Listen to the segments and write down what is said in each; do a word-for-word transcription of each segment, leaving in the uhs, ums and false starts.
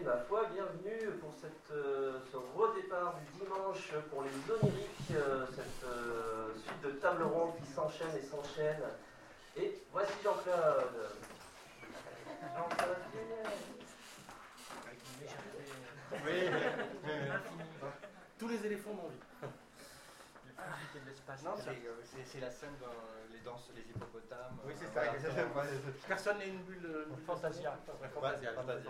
ma foi, bienvenue pour cette, euh, ce redépart du dimanche pour les oniriques, euh, cette euh, suite de tables rondes qui s'enchaînent et s'enchaînent. Et voici Jean-Claude. Jean-Claude. Oui. Tous les éléphants m'ont envie. Non, c'est la scène dans les danses, les hippopotames. Oui, c'est ça. Voilà. Personne n'est une bulle, une fantasia. Fantasia, fantasia.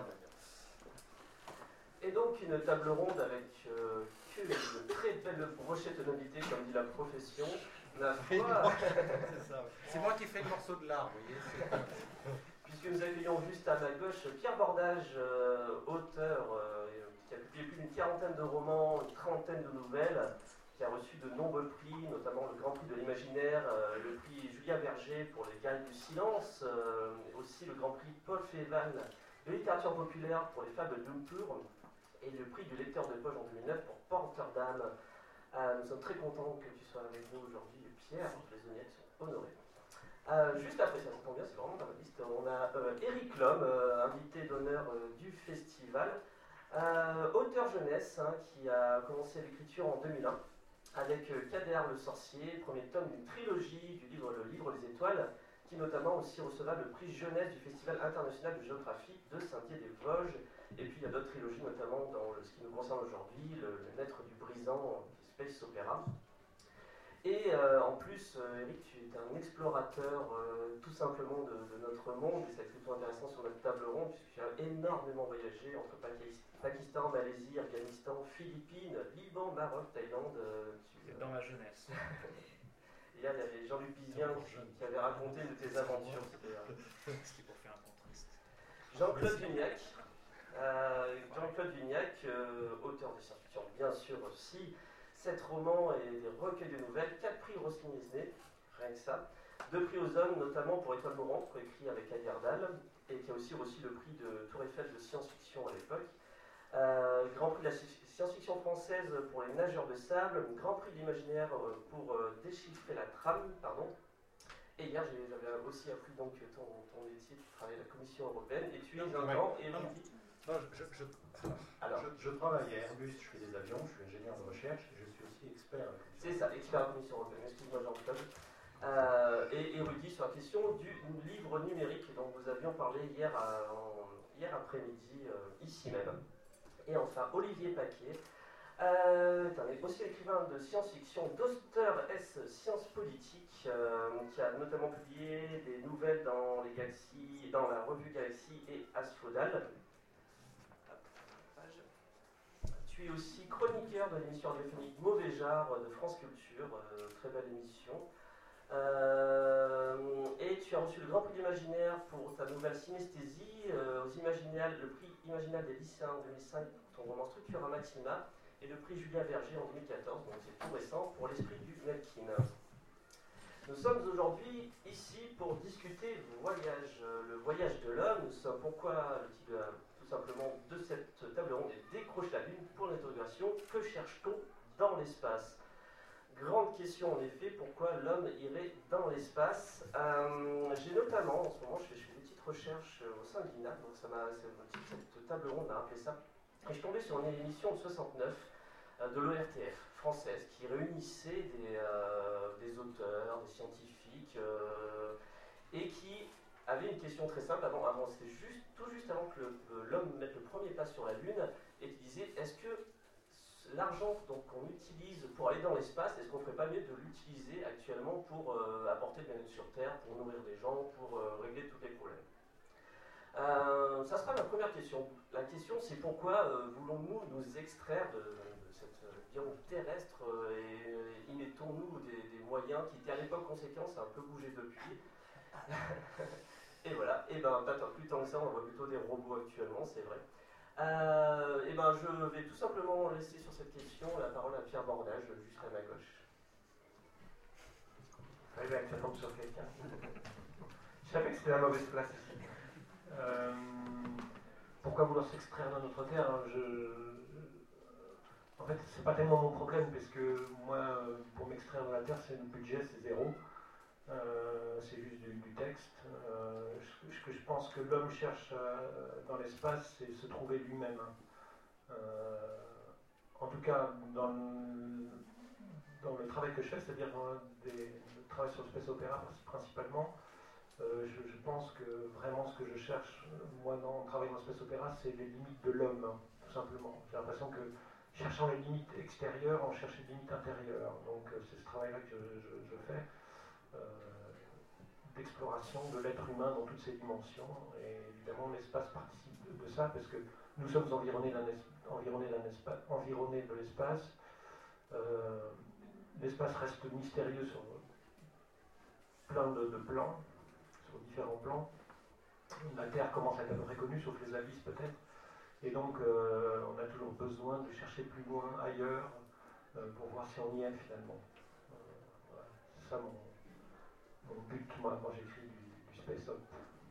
Et donc une table ronde avec euh, que de très belles brochettes d'invités, comme dit la profession. Ma foi. C'est moi qui fais le morceau de l'art, vous voyez. Puisque nous accueillons juste à ma gauche Pierre Bordage, euh, auteur euh, qui a publié plus d'une quarantaine de romans, une trentaine de nouvelles, qui a reçu de nombreux prix, notamment le Grand Prix de l'Imaginaire, euh, le prix Julien Berger pour Les Guerriers du Silence, euh, aussi le Grand Prix Paul Féval de littérature populaire pour les fables d'Umpur, et le prix du lecteur de poche en deux mille neuf pour Porterdam. Euh, nous sommes très contents que tu sois avec nous aujourd'hui, Pierre, les Oniriques sont honorés. Euh, juste après, ça tombe bien, c'est vraiment dans la liste, on a euh, Eric Lhomme, euh, invité d'honneur euh, du festival, euh, auteur jeunesse, hein, qui a commencé l'écriture en deux mille un, avec euh, Kader le sorcier, premier tome d'une trilogie du livre Le Livre des Étoiles, qui notamment aussi recevra le prix jeunesse du Festival international de géographie de Saint-Dié-des-Vosges. Et puis il y a d'autres trilogies, notamment dans le, ce qui nous concerne aujourd'hui, le, le Maître du Brisant, Space Opera. Et euh, en plus, euh, Eric, tu es un explorateur euh, tout simplement de, de notre monde, et c'est plutôt intéressant sur notre table ronde, puisque tu as énormément voyagé entre Pakistan, Malaisie, Afghanistan, Philippines, Liban, Maroc, Thaïlande. Euh, tu, euh... Dans ma jeunesse. Hier, il y avait Jean-Luc Bizien qui, qui avait raconté de tes aventures. C'était pour faire un contraste. Jean-Claude Vignac. Euh, Jean-Claude Vignac, euh, auteur de science-fiction, bien sûr aussi. Sept romans et des recueils de nouvelles, quatre prix Roskilde-Disney, rien que ça. Deux prix aux hommes, notamment pour Étoile Mourante, coécrit avec Ali Ardal, et qui a aussi reçu le prix de Tour Eiffel de science-fiction à l'époque. Euh, Grand prix de la science-fiction française pour les nageurs de sable, Grand prix de l'imaginaire pour euh, déchiffrer la trame, pardon. Et hier, j'avais aussi appris donc ton, ton métier, tu travailles à la Commission européenne, et tu es un grand érudit. Non, je, je, je, Alors, je, je travaille à Airbus, je fais des avions, je suis ingénieur de recherche et je suis aussi expert. C'est ça, expert à la Commission européenne, excuse-moi Jean-Claude. Euh, et érudit sur la question du livre numérique dont nous avions parlé hier, à, en, hier après-midi, euh, ici même. Et enfin, Olivier Paquet, euh, est aussi écrivain de science-fiction, docteur S sciences politiques, euh, qui a notamment publié des nouvelles dans, les Galaxies, dans la revue Galaxy et Asphodal. Tu es aussi chroniqueur de l'émission radiophonique Mauvais Genre de France Culture, euh, très belle émission. Euh, et tu as reçu le Grand Prix d'Imaginaire pour ta nouvelle Synesthésie, euh, aux Imaginales, le prix Imaginal des lycéens en deux mille cinq pour ton roman Structura Maxima, et le prix Julien Berger en deux mille quatorze, donc c'est tout récent, pour l'esprit du Melkin. Nous sommes aujourd'hui ici pour discuter voyage, le voyage de l'homme. Nous sommes, pourquoi le titre de, tout simplement de cette table ronde est Décroche la Lune pour l'interrogation, que cherche-t-on dans l'espace? Grande question en effet, pourquoi l'homme irait dans l'espace? euh, J'ai notamment, en ce moment, je fais, je fais des petites recherches au sein de l'I N A, donc ça m'a, cette table ronde m'a rappelé ça. Et je suis tombé sur une émission de soixante-neuf euh, de l'O R T F française qui réunissait des, euh, des auteurs, des scientifiques, euh, et qui avait une question très simple avant, avant c'était juste, tout juste avant que l'homme mette le premier pas sur la Lune, et qui disait, est-ce que l'argent qu'on utilise pour aller dans l'espace, est-ce qu'on ne ferait pas mieux de l'utiliser actuellement pour euh, apporter de bien-être sur Terre, pour nourrir des gens, pour euh, régler tous les problèmes? euh, Ça sera ma première question. La question, c'est pourquoi euh, voulons-nous nous extraire de, de cette viande terrestre euh, et, et y mettons-nous des, des moyens qui étaient à l'époque conséquents, ça a un peu bougé depuis. Et voilà, et ben pas plus tant que ça, on voit plutôt des robots actuellement, c'est vrai. Euh, et ben je vais tout simplement laisser sur cette question la parole à Pierre Bordage, juste à ma gauche. Oui, bien que ça tombe sur quelqu'un. Je savais que c'était la mauvaise place ici. Euh, pourquoi vouloir s'extraire de notre terre, hein, je... En fait, c'est pas tellement mon problème, parce que moi, pour m'extraire de la terre, c'est le budget, c'est zéro. Euh, c'est juste du, du texte. Euh, ce que je pense que l'homme cherche euh, dans l'espace, c'est se trouver lui-même. Euh, en tout cas, dans le, dans le travail que je fais, c'est-à-dire des, le travail sur le space opéra principalement, euh, je, je pense que vraiment ce que je cherche, moi, dans le travail dans le space opéra, c'est les limites de l'homme, tout simplement. J'ai l'impression que cherchant les limites extérieures, on cherche les limites intérieures. Donc euh, c'est ce travail-là que je, je, je fais. Euh, d'exploration de l'être humain dans toutes ses dimensions. Et évidemment, l'espace participe de, de ça, parce que nous sommes environnés, d'un es, environnés, d'un espace, environnés de l'espace. Euh, l'espace reste mystérieux sur plein de, de plans, sur différents plans. La Terre commence à être à peu près connue, sauf les abysses peut-être. Et donc, euh, on a toujours besoin de chercher plus loin, ailleurs, euh, pour voir si on y est finalement. Euh, voilà. C'est ça mon... Mon but, moi, quand j'écris du, du space op.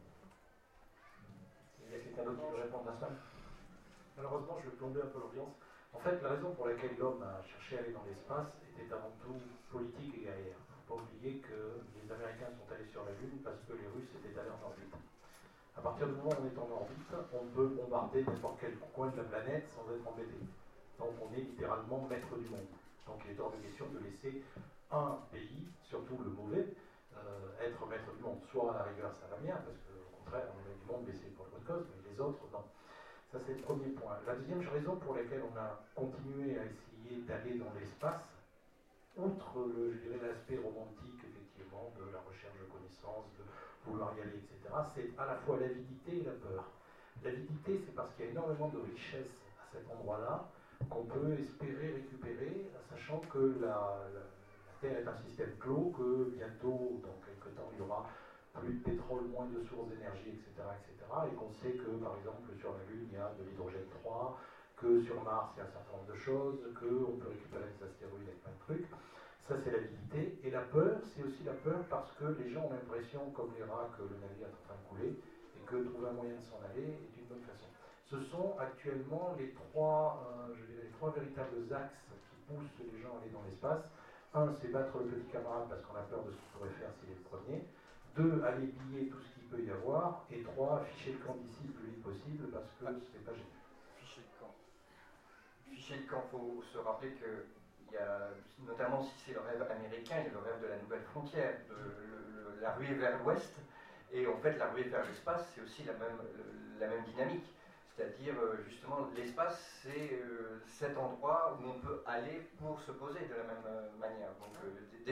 Il y a quelqu'un d'autre qui veut répondre à ça? Malheureusement, je vais plomber un peu l'audience. En fait, la raison pour laquelle l'homme a cherché à aller dans l'espace était avant tout politique et guerrière. Il ne faut pas oublier que les Américains sont allés sur la Lune parce que les Russes étaient allés en orbite. À partir du moment où on est en orbite, on peut bombarder n'importe quel coin de la planète sans être embêté. Donc on est littéralement maître du monde. Donc il est hors de question de laisser un pays, surtout le mauvais, Euh, être maître du monde. Soit à la rigueur ça va bien, parce qu'au contraire on est maître du monde, mais c'est pour le bonne cause, mais les autres non. Ça c'est le premier point. La deuxième raison pour laquelle on a continué à essayer d'aller dans l'espace, outre le, je dirais, l'aspect romantique effectivement de la recherche de connaissances, de vouloir y aller, et cetera, c'est à la fois l'avidité et la peur. L'avidité, c'est parce qu'il y a énormément de richesses à cet endroit-là qu'on peut espérer récupérer, sachant que la, la est un système clos, que bientôt, dans quelques temps, il y aura plus de pétrole, moins de sources d'énergie, et cetera, et cetera. Et qu'on sait que, par exemple, sur la Lune, il y a de l'hydrogène trois, que sur Mars, il y a un certain nombre de choses, qu'on peut récupérer des astéroïdes avec plein de trucs. Ça, c'est l'avidité. Et la peur, c'est aussi la peur parce que les gens ont l'impression, comme les rats, que le navire est en train de couler, et que trouver un moyen de s'en aller est une bonne façon. Ce sont actuellement les trois, euh, je dirais, les trois véritables axes qui poussent les gens à aller dans l'espace. Un, c'est battre le petit camarade parce qu'on a peur de ce qu'il pourrait faire s'il est le premier. Deux, aller piller tout ce qu'il peut y avoir. Et trois, ficher le camp d'ici le plus vite possible parce que c'est pas génial. Ficher le camp. Ficher le camp, il faut se rappeler que, il y a, notamment si c'est le rêve américain, il y a le rêve de la nouvelle frontière, de le, le, la ruée vers l'ouest. Et en fait, la ruée vers l'espace, c'est aussi la même, la même dynamique. C'est-à-dire, justement, l'espace, c'est euh, cet endroit où on peut aller pour se poser de la même euh, manière. Donc, euh, de,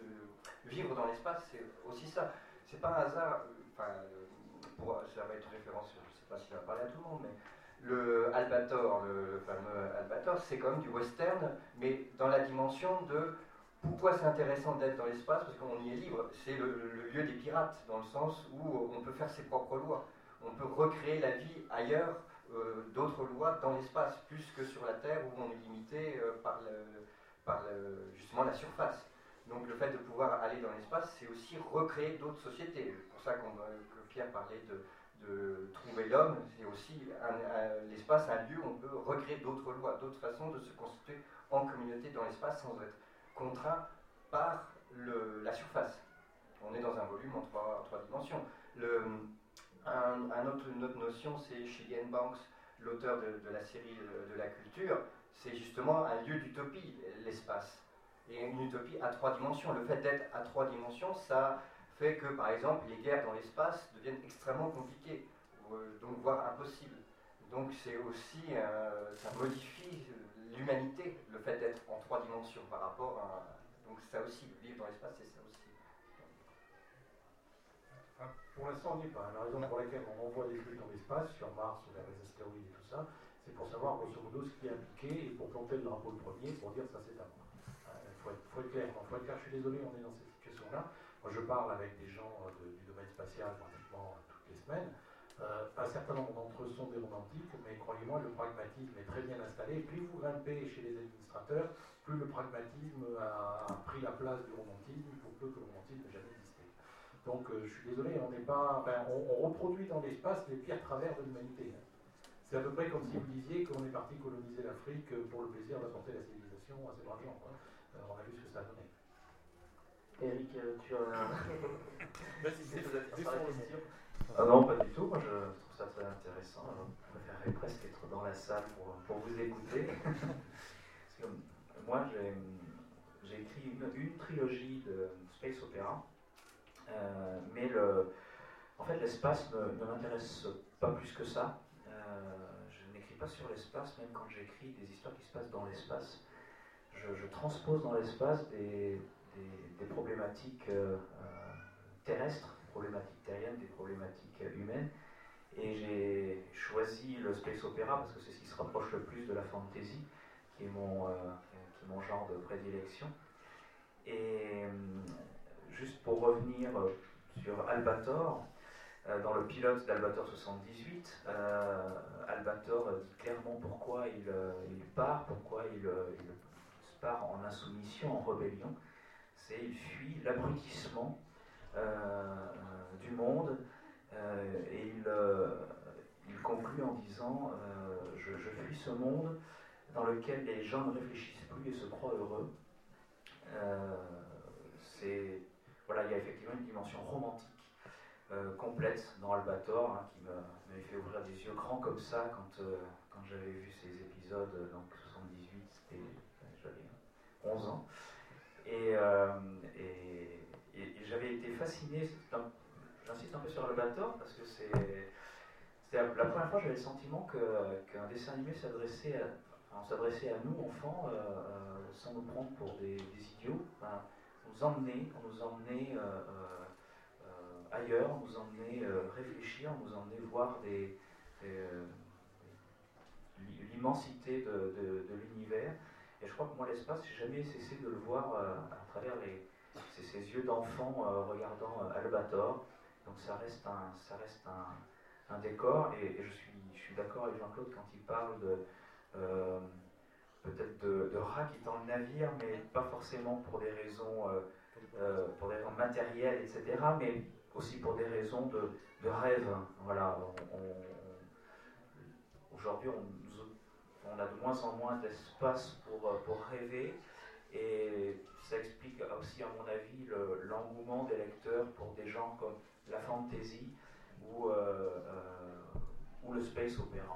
de vivre dans l'espace, c'est aussi ça. C'est pas un hasard, enfin, euh, pour, ça va être référence, je ne sais pas si ça va parler à tout le monde, mais le Albator, le, le fameux Albator, c'est comme du western, mais dans la dimension de pourquoi c'est intéressant d'être dans l'espace, parce qu'on y est libre. C'est le, le lieu des pirates, dans le sens où on peut faire ses propres lois. On peut recréer la vie ailleurs, euh, d'autres lois dans l'espace, plus que sur la Terre où on est limité euh, par, le, par le, justement la surface. Donc le fait de pouvoir aller dans l'espace, c'est aussi recréer d'autres sociétés. C'est pour ça qu'on, que Pierre parlait de, de trouver l'homme, c'est aussi un, un, l'espace, un lieu où on peut recréer d'autres lois, d'autres façons de se constituer en communauté dans l'espace sans être contraint par le, la surface. On est dans un volume en trois, en trois dimensions. Le, Un, un autre, une autre notion, c'est chez Ian Banks, l'auteur de, de la série de, de la culture, c'est justement un lieu d'utopie, l'espace. Et une utopie à trois dimensions. Le fait d'être à trois dimensions, ça fait que, par exemple, les guerres dans l'espace deviennent extrêmement compliquées, donc voire impossibles. Donc c'est aussi, euh, ça modifie l'humanité, le fait d'être en trois dimensions par rapport à... Donc ça aussi, vivre dans l'espace, c'est ça aussi. Pour l'instant, on n'y est pas. La raison pour laquelle on envoie des flux dans l'espace, sur Mars ou vers les astéroïdes et tout ça, c'est pour savoir grosso modo ce qui est impliqué et pour planter le drapeau le premier, pour dire ça c'est à moi. Il faut, faut être clair. Il faut être clair. Je suis désolé, on est dans cette situation-là. Moi, je parle avec des gens de, du domaine spatial pratiquement toutes les semaines. Euh, un certain nombre d'entre eux sont des romantiques, mais croyez-moi, le pragmatisme est très bien installé. Plus vous grimpez chez les administrateurs, plus le pragmatisme a, a pris la place du romantisme, pour peu que le romantisme n'ait jamais existé. Donc euh, je suis désolé, on n'est pas, ben, on, on reproduit dans l'espace les pires travers de l'humanité. Hein. C'est à peu près comme si vous disiez qu'on est parti coloniser l'Afrique pour le plaisir d'apporter la civilisation à ces braves gens. Hein. Euh, on a vu ce que ça a donné. Eric, euh, tu as Vas-y, quelque chose à dire sur la question? Ah non, pas du tout. Moi, je trouve ça très intéressant. Je préférerais presque être dans la salle pour, pour vous écouter. Parce que moi, j'ai, j'ai écrit une, une trilogie de space opéra, euh, mais le, en fait, l'espace ne, ne m'intéresse pas plus que ça. Euh, je n'écris pas sur l'espace, même quand j'écris des histoires qui se passent dans l'espace. Je, je transpose dans l'espace des, des, des problématiques euh, terrestres, problématiques terriennes, des problématiques humaines. Et j'ai choisi le space opéra parce que c'est ce qui se rapproche le plus de la fantasy, qui est mon, euh, qui est mon genre de prédilection. Et euh, juste pour revenir sur Albator, euh, dans le pilote d'Albator soixante-dix-huit, euh, Albator dit clairement pourquoi il, euh, il part, pourquoi il, euh, il part en insoumission, en rébellion. C'est il fuit l'abrutissement euh, du monde. Euh, et il, euh, il conclut en disant euh, je, je fuis ce monde dans lequel les gens ne réfléchissent plus et se croient heureux. Euh, c'est, voilà, il y a effectivement une dimension romantique euh, complète dans Albator, hein, qui m'avait fait ouvrir des yeux grands comme ça quand, euh, quand j'avais vu ces épisodes, donc soixante-dix-huit, c'était, j'avais onze ans. Et, euh, et, et, et j'avais été fasciné. J'insiste un peu sur Albator parce que c'est, c'est la première fois que j'avais le sentiment que, qu'un dessin animé s'adressait à, enfin, s'adressait à nous, enfants, euh, euh, sans nous prendre pour des, des idiots. Enfin, on nous emmenait, on nous emmenait euh, euh, ailleurs, on nous emmenait euh, réfléchir, on nous emmenait voir des, des, euh, l'immensité de, de, de l'univers. Et je crois que moi, l'espace, j'ai jamais cessé de le voir euh, à travers les, ces, ces yeux d'enfant euh, regardant euh, Albator. Donc ça reste un, ça reste un, un décor, et, et je suis, je suis d'accord avec Jean-Claude quand il parle de euh, peut-être de, de rats qui dans le navire, mais pas forcément pour des raisons, euh, euh, pour des raisons matérielles, et cetera, mais aussi pour des raisons de, de rêve. Voilà, on, on, aujourd'hui, on, on a de moins en moins d'espace pour, pour rêver, et ça explique aussi, à mon avis, le, l'engouement des lecteurs pour des genres comme la fantasy ou, euh, euh, ou le space opéra.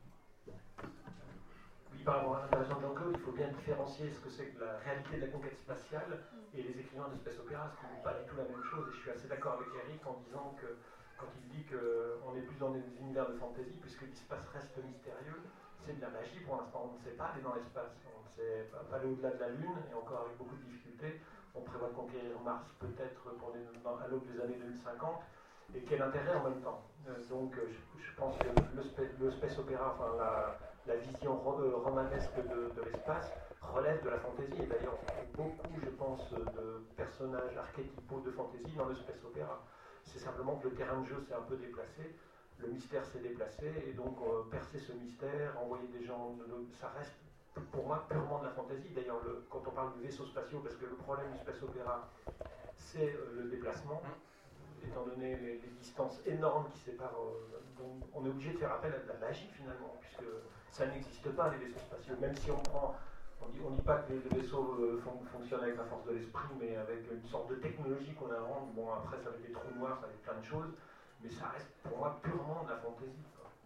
Oui, par rapport à l'intervention de Jean-Claude, il faut bien différencier ce que c'est que la réalité de la conquête spatiale et les écrivains de space opéra, ce qui n'est pas du tout la même chose. Et je suis assez d'accord avec Eric en disant que quand il dit qu'on est plus dans des univers de fantasy, puisque l'espace reste mystérieux, c'est de la magie pour l'instant. On ne sait pas aller dans l'espace, on ne sait pas aller au-delà de la Lune, et encore avec beaucoup de difficultés. On prévoit de conquérir Mars peut-être pour les, dans, à l'aube des années deux mille cinquante, et quel intérêt en même temps. Euh, donc euh, je, je pense que le, spa- le space opéra, enfin la, la vision ro- euh, romanesque de, de l'espace relève de la fantaisie, et d'ailleurs on trouve beaucoup, je pense, de personnages archétypaux de fantaisie dans le space opéra. C'est simplement que le terrain de jeu s'est un peu déplacé, le mystère s'est déplacé, et donc euh, percer ce mystère, envoyer des gens, de, de, ça reste pour moi purement de la fantaisie. D'ailleurs, le, quand on parle de vaisseaux spatiaux, parce que le problème du space opéra, c'est euh, le déplacement, étant donné les, les distances énormes qui séparent, euh, donc on est obligé de faire appel à de la magie finalement, puisque ça n'existe pas les vaisseaux spatiaux, même si on prend, on dit, on dit pas que les, les vaisseaux euh, fon, fonctionnent avec la force de l'esprit, mais avec une sorte de technologie qu'on invente. Bon, après ça va être des trous noirs, ça va être plein de choses, mais ça reste pour moi purement de la fantaisie.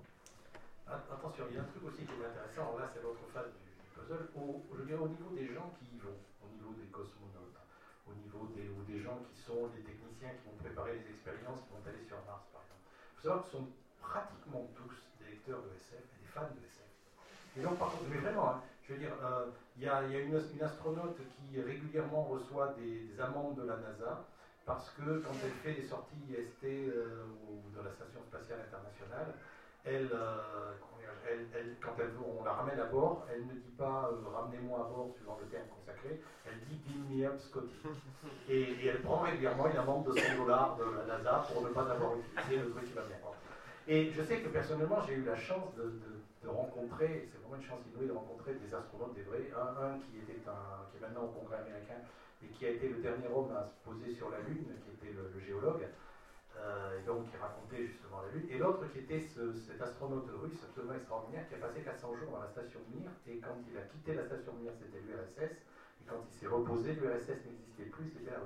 Attention, il y a un truc aussi qui est intéressant, là c'est l'autre phase du puzzle, au, je veux dire, au niveau des gens qui y vont, au niveau des cosmonautes, au niveau des, ou des gens qui sont les techniciens qui vont préparer les expériences, qui vont aller sur Mars par exemple. Il faut savoir que ce sont pratiquement tous des lecteurs de S F et des fans de S F. Et donc par contre, mais vraiment, hein, je veux dire, euh, il y a, y a une, une astronaute qui régulièrement reçoit des, des amendes de la NASA parce que quand elle fait des sorties I S T euh, ou de la Station Spatiale Internationale, Elle, euh, elle, elle, quand elle, on la ramène à bord, elle ne dit pas euh, ramenez-moi à bord suivant le terme consacré, elle dit beam me up Scotty. Et, et elle prend régulièrement une amende de cent dollars de la NASA pour ne pas avoir utilisé le truc qui va bien. Et je sais que personnellement j'ai eu la chance de, de, de rencontrer, c'est vraiment une chance inouïe de rencontrer des astronautes, des vrais, un, un qui, était un, qui est maintenant au Congrès américain et qui a été le dernier homme à se poser sur la Lune, qui était le, le géologue. Euh, et donc qui racontait justement la Lune, et l'autre qui était ce, cet astronaute russe absolument extraordinaire qui a passé quatre cents jours dans la station Mir, et quand il a quitté la station Mir, c'était l'U R S S, et quand il s'est reposé, l'U R S S n'existait plus, c'était la Russie.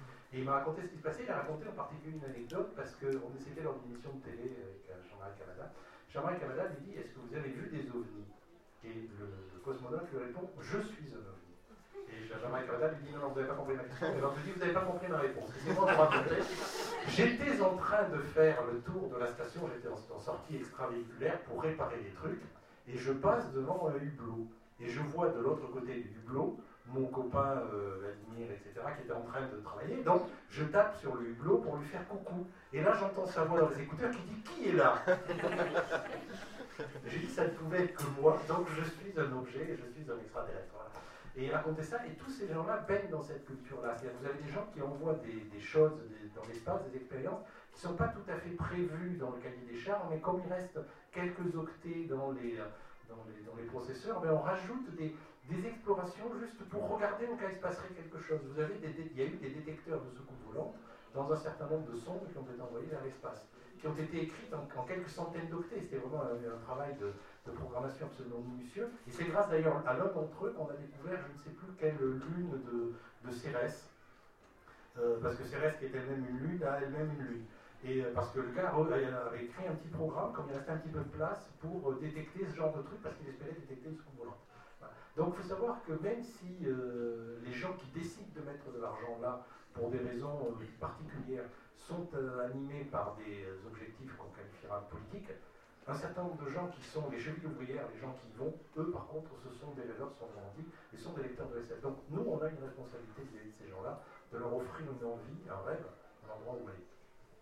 Et il m'a raconté ce qui se passait. Il a raconté en particulier une anecdote parce qu'on était lors d'une émission de télé avec Jean-Marie Cavada. Jean-Marie Cavada lui dit: est-ce que vous avez vu des ovnis? Et le, le cosmonaute lui répond: je suis un ovni. Et Jean-Marie Cavada lui dit: non, non, vous n'avez pas compris ma question. Et l'autre lui dit: vous n'avez pas compris ma réponse. C'est moi vous raconter. J'étais en train de faire le tour de la station, j'étais en, en sortie extravéhiculaire pour réparer des trucs, et je passe devant un hublot. Et je vois de l'autre côté du hublot mon copain euh, Vladimir, et cetera, qui était en train de travailler. Donc je tape sur le hublot pour lui faire coucou. Et là j'entends sa voix dans les écouteurs qui dit: qui est là? J'ai dit: ça ne pouvait être que moi, donc je suis un objet, je suis un extraterrestre. Voilà. Et il racontait ça, et tous ces gens-là baignent dans cette culture-là. C'est-à-dire vous avez des gens qui envoient des, des choses des, dans l'espace, des expériences, qui ne sont pas tout à fait prévues dans le cahier des charges, mais comme il reste quelques octets dans les, dans les, dans les processeurs, ben on rajoute des, des explorations juste pour regarder au cas où il se passerait quelque chose. Vous avez des, il y a eu des détecteurs de secours volantes dans un certain nombre de sondes qui ont été envoyés vers l'espace, qui ont été écrites en, en quelques centaines d'octets. C'était vraiment un, un travail de, de programmation absolument minutieux. Et c'est grâce d'ailleurs à l'un d'entre eux qu'on a découvert, je ne sais plus quelle lune de, de Cérès, euh, parce que Cérès, qui est elle-même une lune, a elle-même une lune. Et euh, parce que le gars avait écrit un petit programme, comme il restait un petit peu de place, pour euh, détecter ce genre de truc, parce qu'il espérait détecter le secours volant. Voilà. Donc il faut savoir que même si euh, les gens qui décident de mettre de l'argent là, pour des raisons euh, particulières, sont euh, animés par des euh, objectifs qu'on qualifiera politiques, un certain nombre de gens qui sont les chevilles ouvrières, les gens qui y vont, eux par contre, ce sont des rêveurs, sont des et sont des lecteurs de S F. Donc nous, on a une responsabilité vis-à-vis de ces gens-là, de leur offrir une envie, un rêve, un endroit où aller.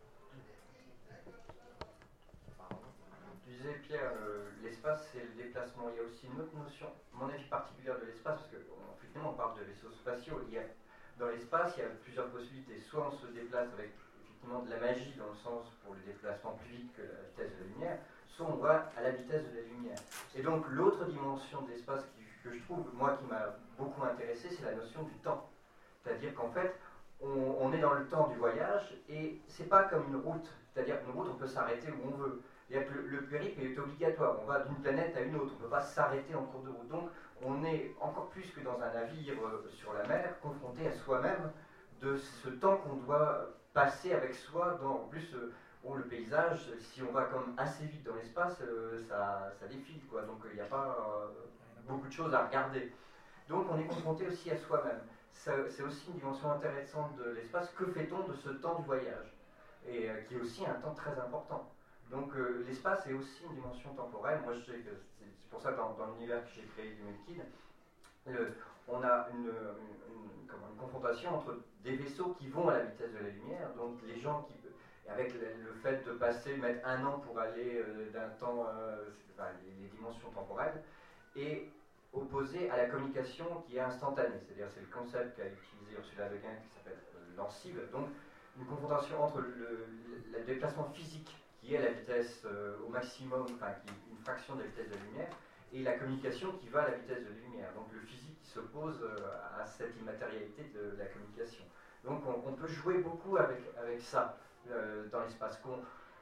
Tu disais, Pierre, euh, l'espace c'est le déplacement. Il y a aussi une autre notion, mon avis particulière de l'espace, parce que on, effectivement on parle de vaisseaux spatiaux. Il y a, dans l'espace, il y a plusieurs possibilités. Soit on se déplace avec effectivement de la magie dans le sens pour le déplacement plus vite que la vitesse de la lumière, soit on va à la vitesse de la lumière. Et donc l'autre dimension de l'espace qui, que je trouve, moi qui m'a beaucoup intéressé, c'est la notion du temps. C'est-à-dire qu'en fait, on, on est dans le temps du voyage et c'est pas comme une route. C'est-à-dire qu'une route, on peut s'arrêter où on veut. C'est-à-dire que le, le périple est obligatoire. On va d'une planète à une autre. On ne peut pas s'arrêter en cours de route. Donc on est encore plus que dans un navire euh, sur la mer, confronté à soi-même de ce temps qu'on doit passer avec soi. Dans, en plus, euh, bon, le paysage, si on va comme assez vite dans l'espace, euh, ça, ça défile, quoi. Donc il n'y a pas euh, beaucoup de choses à regarder. Donc on est confronté aussi à soi-même. C'est aussi une dimension intéressante de l'espace. Que fait-on de ce temps du voyage? Et euh, qui est aussi un temps très important. Donc euh, l'espace est aussi une dimension temporelle. Moi, je sais que c'est pour ça que dans, dans l'univers que j'ai créé du Melkid, euh, on a une, une, une, comment, une confrontation entre des vaisseaux qui vont à la vitesse de la lumière, donc les gens qui, avec le, le fait de passer, mettre un an pour aller euh, d'un temps, euh, enfin, les, les dimensions temporelles, et opposé à la communication qui est instantanée. C'est-à-dire c'est le concept qu'a utilisé Ursula Le Guin qui s'appelle euh, l'ansible. Donc une confrontation entre le, le, le déplacement physique qui est à la vitesse euh, au maximum, enfin qui est une fraction de la vitesse de la lumière, et la communication qui va à la vitesse de la lumière. Donc le physique qui s'oppose euh, à cette immatérialité de la communication. Donc on, on peut jouer beaucoup avec, avec ça euh, dans l'espace. Qu'on,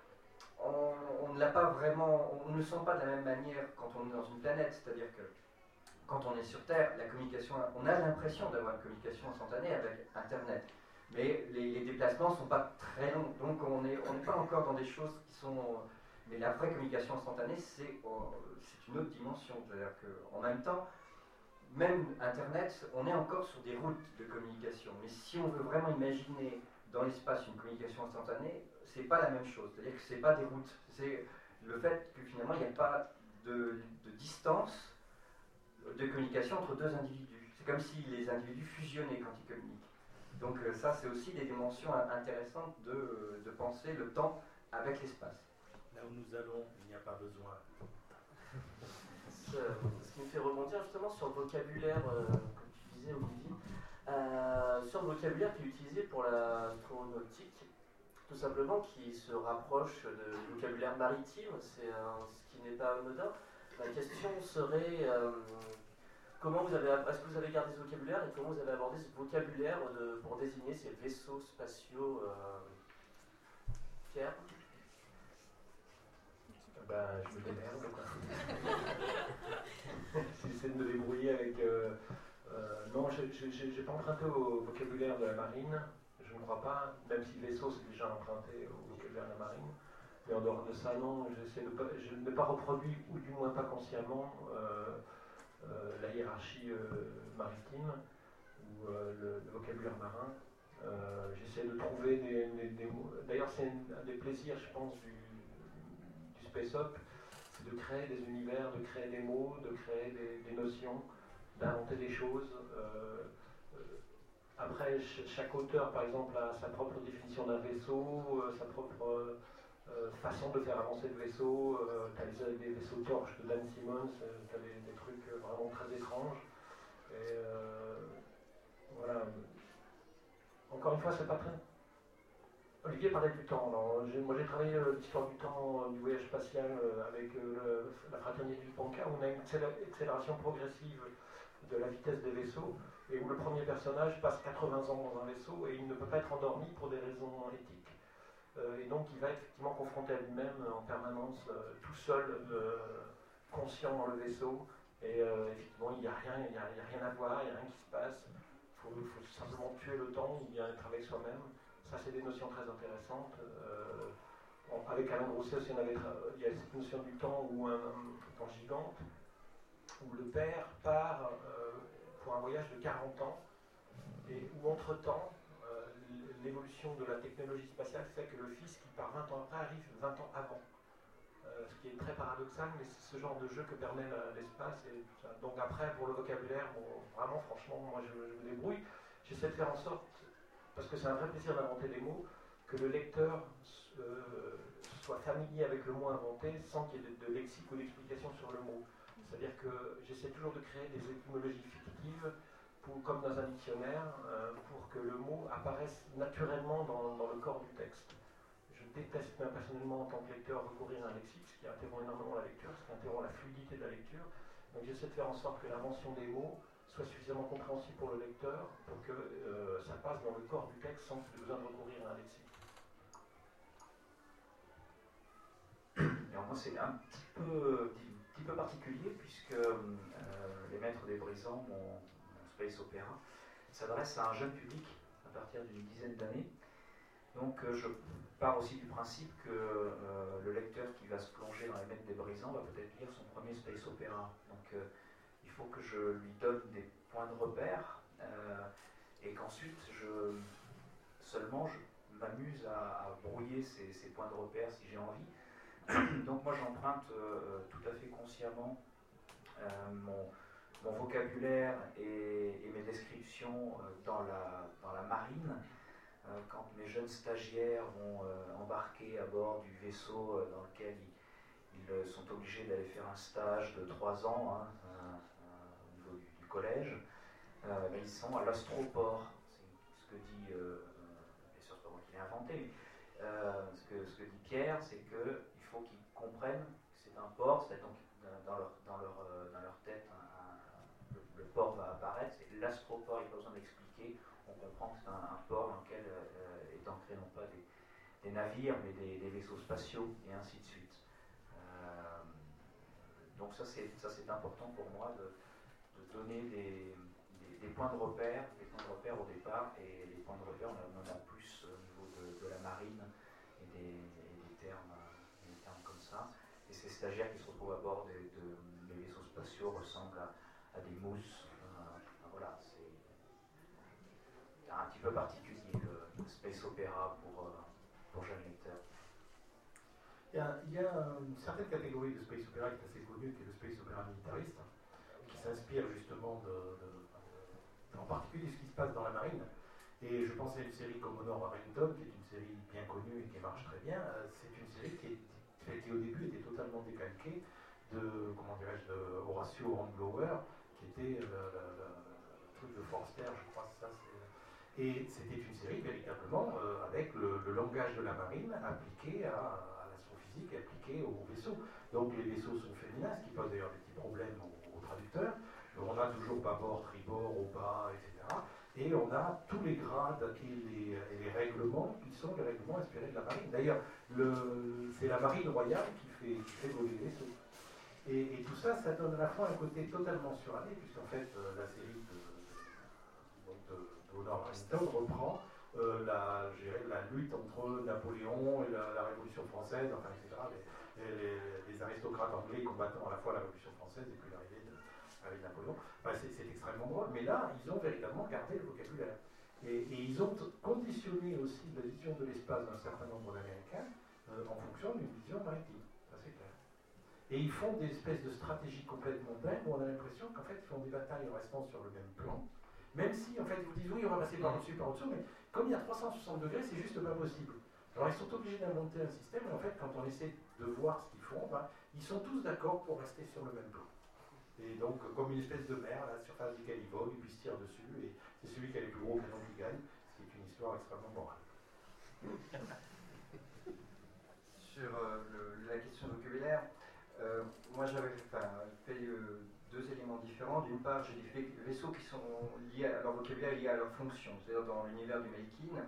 on, on ne l'a pas vraiment, on ne le sent pas de la même manière quand on est dans une planète, c'est-à-dire que quand on est sur Terre, la communication, on a l'impression d'avoir une communication instantanée avec Internet. Mais les, les déplacements ne sont pas très longs, donc on n'est on n'est pas encore dans des choses qui sont... Mais la vraie communication instantanée, c'est oh, une autre dimension. C'est-à-dire qu'en même temps, même Internet, on est encore sur des routes de communication. Mais si on veut vraiment imaginer dans l'espace une communication instantanée, c'est pas la même chose. C'est-à-dire que c'est pas des routes. C'est le fait que finalement, il n'y a pas de, de distance de communication entre deux individus. C'est comme si les individus fusionnaient quand ils communiquent. Donc euh, ça, c'est aussi des dimensions intéressantes de, de penser le temps avec l'espace. Là où nous allons, il n'y a pas besoin. Ce, ce qui me fait rebondir justement sur le vocabulaire, euh, comme tu disais Olivier, euh, sur le vocabulaire qui est utilisé pour l'astronautique, tout simplement qui se rapproche de, du vocabulaire maritime, c'est ce qui n'est pas anodin. Ma question serait... Euh, Comment vous avez, est-ce que vous avez gardé ce vocabulaire et comment vous avez abordé ce vocabulaire de, pour désigner ces vaisseaux spatiaux euh, Pierre? Ben, je me démerde, quoi. J'essaie de me débrouiller avec... Euh, euh, non, je n'ai pas emprunté au vocabulaire de la marine. Je crois pas, même si vaisseau c'est déjà emprunté au vocabulaire de la marine. Mais en dehors de ça, non, j'essaie de pas, je n'ai pas reproduit, ou du moins pas consciemment, euh, euh, la hiérarchie euh, maritime ou euh, le, le vocabulaire marin. Euh, j'essaie de trouver des, des, des mots. D'ailleurs, c'est un des plaisirs, je pense, du, du Space Op, c'est de créer des univers, de créer des mots, de créer des, des notions, d'inventer des choses. Euh, euh, après, ch chaque auteur, par exemple, a sa propre définition d'un vaisseau, euh, sa propre euh, euh, façon de faire avancer le vaisseau. Euh, tu as des, des vaisseaux torches de Dan Simmons, euh, tu as des, des trucs vraiment très étranges. Et euh, voilà. Encore une fois, c'est pas très. Olivier parlait du temps. Alors, moi, j'ai travaillé euh, l'histoire du temps euh, du voyage spatial euh, avec euh, le, la fraternité du Panca, où on a une accélération progressive de la vitesse des vaisseaux, et où le premier personnage passe quatre-vingts ans dans un vaisseau et il ne peut pas être endormi pour des raisons éthiques. Euh, et donc, il va être effectivement confronté à lui-même en permanence, euh, tout seul, euh, conscient dans le vaisseau. Et euh, effectivement, il n'y a rien, il n'y a, a rien à voir, il n'y a rien qui se passe. Il faut, faut simplement tuer le temps, il vient être avec soi-même. Ça, c'est des notions très intéressantes. Euh, bon, avec Alain Grousset aussi, on avait il y a cette notion du temps où un temps gigante, où le père part euh, pour un voyage de quarante ans, et où entre-temps, euh, l'évolution de la technologie spatiale fait que le fils qui part vingt ans après arrive vingt ans avant. Euh, ce qui est très paradoxal, mais c'est ce genre de jeu que permet l'espace et tout ça. Donc après, pour le vocabulaire, bon, vraiment, franchement, moi je, je me débrouille. J'essaie de faire en sorte, parce que c'est un vrai plaisir d'inventer des mots, que le lecteur euh, soit familier avec le mot inventé sans qu'il y ait de, de lexique ou d'explication sur le mot. C'est-à-dire que j'essaie toujours de créer des étymologies fictives, pour, comme dans un dictionnaire, euh, pour que le mot apparaisse naturellement dans, dans le corps du texte. Je déteste personnellement en tant que lecteur recourir à un lexique, ce qui interrompt énormément la lecture, ce qui interrompt la fluidité de la lecture. Donc j'essaie de faire en sorte que l'invention des mots soit suffisamment compréhensible pour le lecteur pour que euh, ça passe dans le corps du texte sans qu'il ait besoin de recourir à un lexique. Alors moi c'est un petit peu, petit, petit peu particulier puisque euh, les Maîtres des Brisants, mon, mon space opéra, s'adresse à un jeune public à partir d'une dizaine d'années. Donc euh, je pars aussi du principe que euh, le lecteur qui va se plonger dans les Maîtres des Brisants va peut-être lire son premier space opéra. Donc euh, il faut que je lui donne des points de repère euh, et qu'ensuite je seulement je m'amuse à, à brouiller ces, ces points de repère si j'ai envie. Donc moi j'emprunte euh, tout à fait consciemment euh, mon, mon vocabulaire et, et mes descriptions euh, dans, la, dans la marine. Euh, quand mes jeunes stagiaires vont euh, embarquer à bord du vaisseau euh, dans lequel ils, ils euh, sont obligés d'aller faire un stage de trois ans hein, euh, euh, au niveau du, du collège, euh, ben, ils sont à l'astroport. C'est ce que dit, euh, bien sûr c'est pas moi qui l'ai inventé, mais euh, ce, que, ce que dit Pierre, c'est que il faut qu'ils comprennent que c'est un port, c'est donc dans leur, dans leur, dans leur tête, un, un, le, le port va apparaître, c'est l'astroport, il n'y a pas besoin d'expliquer, on comprend que c'est un, un port dans lequel euh, est ancré non pas des, des navires, mais des, des vaisseaux spatiaux, et ainsi de suite. Euh, donc ça c'est important pour moi de, de donner des, des, des points de repère, des points de repère au départ, et les points de repère on en a plus au niveau de, de la marine, et des, et des termes comme ça, et ces stagiaires qui se retrouvent à bord des, de, des vaisseaux spatiaux ressemblent à, à des mousses. Euh, voilà, c'est un petit peu particulier le, le space opéra pour, euh, pour jeunes lecteurs. Il y, a, il y a une certaine catégorie de space opéra qui est assez connue, qui est le space opéra militariste, qui s'inspire justement de, de, de, en particulier de ce qui se passe dans la marine. Et je pense à une série comme Honor Warrington, qui est une série bien connue et qui marche très bien. C'est une série qui est qui au début était totalement décalqué de, comment dirais-je, de Horatio Hornblower, qui était le, le, le, le truc de Forster, je crois, ça c'est. Et c'était une série véritablement euh, avec le, le langage de la marine appliqué à, à l'astrophysique, appliqué aux vaisseaux. Donc les vaisseaux sont féminins, ce qui pose d'ailleurs des petits problèmes aux, aux traducteurs. On a toujours bâbord, tribord, au bas, et cetera. Et on a tous les grades et les, et les règlements qui sont les règlements inspirés de la marine. D'ailleurs, c'est la marine royale qui fait, qui fait voler les vaisseaux. Et, et tout ça, ça donne à la fois un côté totalement suranné, puisqu'en fait, euh, la série de, de, de, de Honor Warrington reprend euh, la, je dirais, la lutte entre Napoléon et la, la Révolution française, enfin, et cetera. Les, les, les aristocrates anglais combattant à la fois la Révolution française et puis l'arrivée de, avec Napoléon. Enfin, c'est, c'est extrêmement drôle, mais là, ils ont véritablement gardé le vocabulaire. Et, et ils ont conditionné aussi la vision de l'espace d'un certain nombre d'Américains euh, en fonction d'une vision maritime. Ça, c'est clair. Et ils font des espèces de stratégies complètement dingues où on a l'impression qu'en fait, ils font des batailles en restant sur le même plan. Même si, en fait, ils vous disent oui, on va passer par au-dessus, par au-dessous, mais comme il y a trois cent soixante degrés, c'est juste pas possible. Alors, ils sont obligés d'inventer un système, et en fait, quand on essaie de voir ce qu'ils font, ben, ils sont tous d'accord pour rester sur le même plan. Et donc, comme une espèce de mer, à la surface duquel ils voguent, et puis ils se tirent dessus, et c'est celui qui a les plus gros canons qui gagne, ce qui est une histoire extrêmement morale. Sur euh, le, la question de vocabulaire, euh, moi j'avais enfin, fait euh, deux éléments différents. D'une part, j'ai des vaisseaux qui sont liés à leur vocabulaire, liés à leur fonction. C'est-à-dire dans l'univers du Melkin,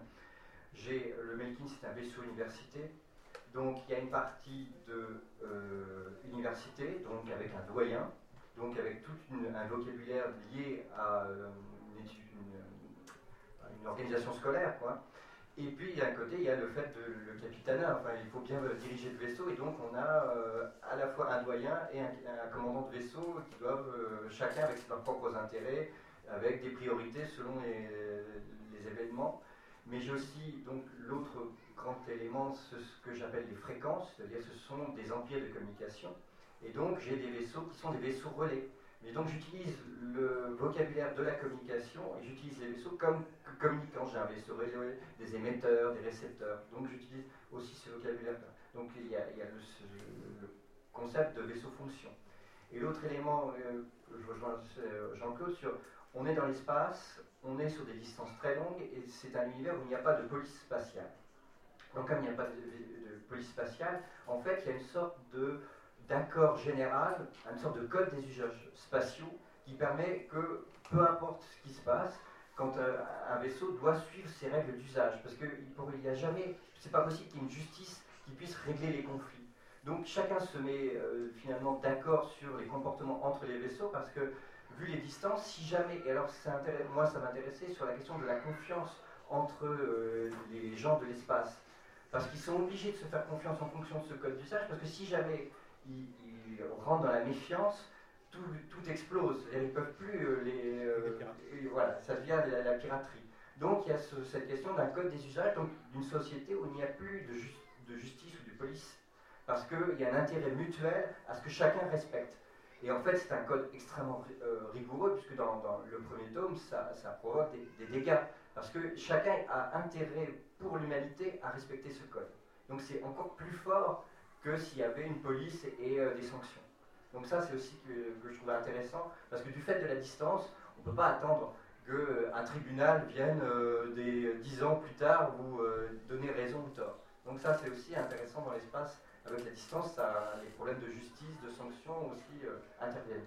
j'ai le Melkin, c'est un vaisseau université. Donc il y a une partie de euh, université, donc avec un doyen, donc avec tout une, un vocabulaire lié à euh, une, étude, une, une organisation scolaire, quoi. Et puis d'un côté, il y a le fait de le capitanat, enfin il faut bien diriger le vaisseau, et donc on a euh, à la fois un doyen et un, un commandant de vaisseau qui doivent, euh, chacun avec leurs propres intérêts, avec des priorités selon les, les événements. Mais j'ai aussi donc l'autre grand élément, ce que j'appelle les fréquences, c'est-à-dire ce sont des empires de communication. Et donc j'ai des vaisseaux qui sont des vaisseaux relais. Mais donc j'utilise le vocabulaire de la communication et j'utilise les vaisseaux comme communicants. J'ai un vaisseau relais, des émetteurs, des récepteurs. Donc j'utilise aussi ce vocabulaire-là. Donc il y a, il y a le, ce, le concept de vaisseau-fonction. Et l'autre élément, euh, je rejoins Jean-Claude sur, on est dans l'espace, on est sur des distances très longues et c'est un univers où il n'y a pas de police spatiale. Donc comme il n'y a pas de, de, de police spatiale, en fait il y a une sorte de d'accord général, une sorte de code des usages spatiaux qui permet que, peu importe ce qui se passe, quand euh, un vaisseau doit suivre ses règles d'usage, parce qu'il n'y a jamais, c'est pas possible qu'il y ait une justice qui puisse régler les conflits. Donc chacun se met euh, finalement d'accord sur les comportements entre les vaisseaux, parce que vu les distances, si jamais, et alors ça moi ça m'intéressait sur la question de la confiance entre euh, les gens de l'espace, parce qu'ils sont obligés de se faire confiance en fonction de ce code d'usage, parce que si jamais Ils, ils rentrent dans la méfiance, tout, tout explose. Ils ne peuvent plus euh, les. Euh, et voilà, ça devient la, la piraterie. Donc il y a ce, cette question d'un code des usages, donc d'une société où il n'y a plus de, ju de justice ou de police, parce qu'il y a un intérêt mutuel à ce que chacun respecte. Et en fait, c'est un code extrêmement euh, rigoureux, puisque dans, dans le premier tome, ça, ça provoque des, des dégâts, parce que chacun a intérêt pour l'humanité à respecter ce code. Donc c'est encore plus fort que s'il y avait une police et euh, des sanctions. Donc ça, c'est aussi que, que je trouvais intéressant, parce que du fait de la distance, on ne peut pas attendre qu'un euh, tribunal vienne euh, des dix ans plus tard vous euh, donner raison ou tort. Donc ça, c'est aussi intéressant dans l'espace. Avec la distance, ça, les problèmes de justice, de sanctions aussi euh, interviennent.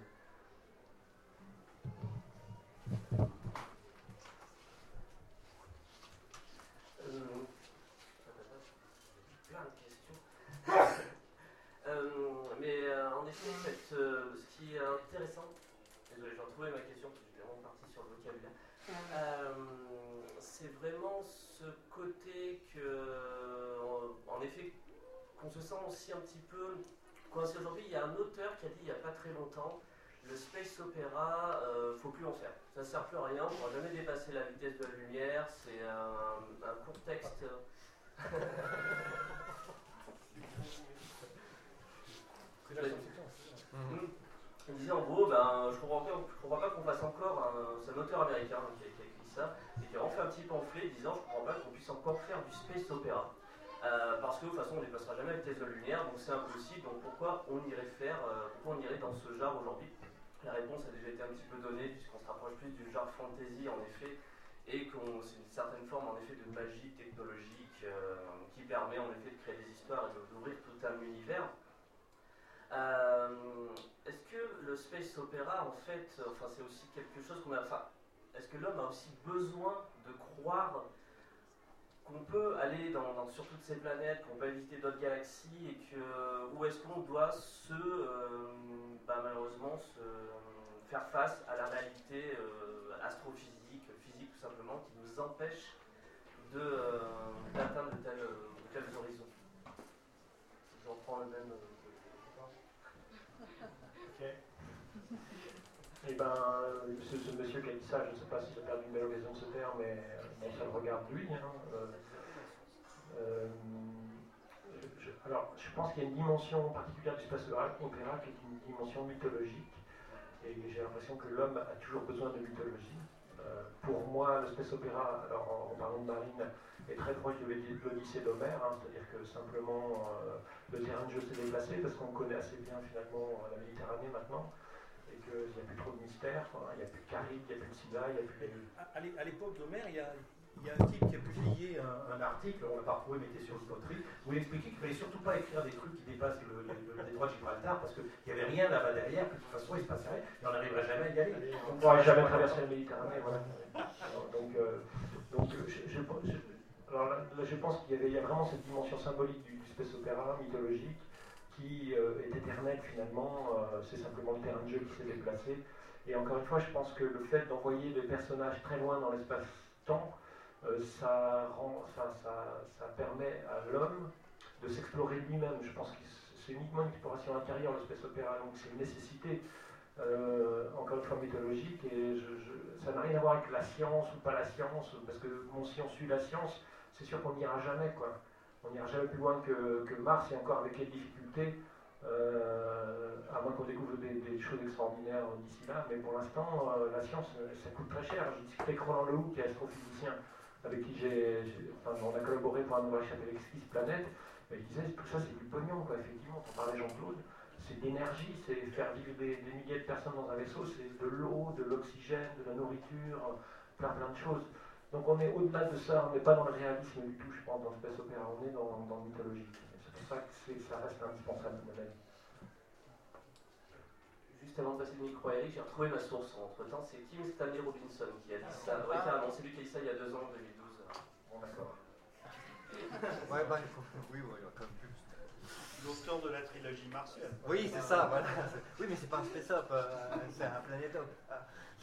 Euh, plein de questions. euh, mais euh, en effet, cette, euh, ce qui est intéressant, désolé, j'ai retrouvé ma question parce que j'étais vraiment parti sur le vocabulaire. Euh, c'est vraiment ce côté que, en, en effet, qu'on se sent aussi un petit peu coincé aujourd'hui. Il y a un auteur qui a dit il n'y a pas très longtemps, le space opéra, euh, faut plus en faire. Ça ne sert plus à rien, on ne pourra jamais dépasser la vitesse de la lumière, c'est un, un court texte. C'est la science-fiction. Mmh. Il me disait en gros, ben, je ne comprends, comprends pas qu'on fasse encore, c'est un auteur américain hein, qui, a, qui a écrit ça, et qui a fait un petit pamphlet disant je ne comprends pas qu'on puisse encore faire du space opéra. Euh, parce que de toute façon on ne dépassera jamais la vitesse de la lumière, donc c'est impossible, donc pourquoi on irait faire, euh, pourquoi on irait dans ce genre aujourd'hui? La réponse a déjà été un petit peu donnée, puisqu'on se rapproche plus du genre fantasy en effet, et que c'est une certaine forme en effet de magie technologique euh, qui permet en effet de créer des histoires et d'ouvrir tout un univers. Euh, est-ce que le space opéra en fait, enfin c'est aussi quelque chose qu'on a, enfin, est-ce que l'homme a aussi besoin de croire qu'on peut aller dans, dans, sur toutes ces planètes, qu'on peut visiter d'autres galaxies, et que, ou est-ce qu'on doit se, euh, bah, malheureusement, se, faire face à la réalité euh, astrophysique, physique tout simplement, qui nous empêche de, euh, d'atteindre de tels, euh, de tels horizons. J'en prends le même. Euh, ok. Eh ben, ce, ce monsieur qui a dit ça, je ne sais pas s'il a perdu une belle occasion de se taire, mais bon, ça le regarde lui. Hein. Euh, euh, je, alors, je pense qu'il y a une dimension particulière du space opéra qui est une dimension mythologique. Et j'ai l'impression que l'homme a toujours besoin de mythologie. Euh, pour moi, le space opéra, alors en, en parlant de Marine, est très proche de l'Odyssée d'Homère, hein, c'est-à-dire que simplement euh, le terrain de jeu s'est déplacé parce qu'on connaît assez bien finalement la Méditerranée maintenant. Et qu'il n'y a plus trop de mystère, il n'y a plus de Charybde, il n'y a plus de Scylla, il n'y a plus de... À l'époque d'Homère, il y a, il y a un type qui a publié un, un article, on l'a pas retrouvé, mais il était sur une poterie, où il expliquait qu'il ne fallait surtout pas écrire des trucs qui dépassent le, le, le détroit de Gibraltar, parce qu'il n'y avait rien là-bas derrière, que de toute façon il se passerait rien, et on n'arriverait jamais à y aller. On ne pourrait jamais traverser la Méditerranée, voilà. Donc, euh, donc je, je, je, alors là, là, je pense qu'il y, y a vraiment cette dimension symbolique du, du space opéra mythologique, qui euh, est éternel finalement, euh, c'est simplement le terrain de jeu qui s'est déplacé. Et encore une fois, je pense que le fait d'envoyer des personnages très loin dans l'espace-temps, euh, ça, rend, ça, ça, ça permet à l'homme de s'explorer lui-même. Je pense que c'est uniquement une exploration intérieure, le space opéra, donc c'est une nécessité, euh, encore une fois mythologique, et je, je, ça n'a rien à voir avec la science ou pas la science, parce que bon, si on suit la science, c'est sûr qu'on n'ira jamais, quoi. On n'ira jamais plus loin que, que Mars, et encore avec quelles difficultés, euh, à moins qu'on découvre des, des choses extraordinaires d'ici là. Mais pour l'instant, euh, la science, ça coûte très cher. J'ai discuté avec Roland Lehoux, qui est astrophysicien, avec qui j'ai, enfin, on a collaboré pour un ouvrage qui s'appelle Exquise Planète. Et il disait, tout ça c'est du pognon, quoi. Effectivement, on parlait Jean-Claude, c'est d'énergie, c'est faire vivre des, des milliers de personnes dans un vaisseau, c'est de l'eau, de l'oxygène, de la nourriture, plein plein de choses. Donc on est au-delà de ça, on n'est pas dans le réalisme du tout, je pense, dans le space opéra, on est dans, dans la mythologie. C'est pour ça que ça reste indispensable, à mon avis. Juste avant de passer le micro à Eric, j'ai retrouvé ma source entre temps, c'est Kim Stanley Robinson qui a dit ça. Ouais, carrément, c'est lui qui a dit ça il y a deux ans, en deux mille douze. Bon, d'accord. Ouais, bah, il faut... Oui, ouais, il y a quand même plus. L'auteur de la trilogie martienne. Oui, c'est ça, voilà. Oui, mais c'est pas un space-up, euh, c'est un planétop. Ah.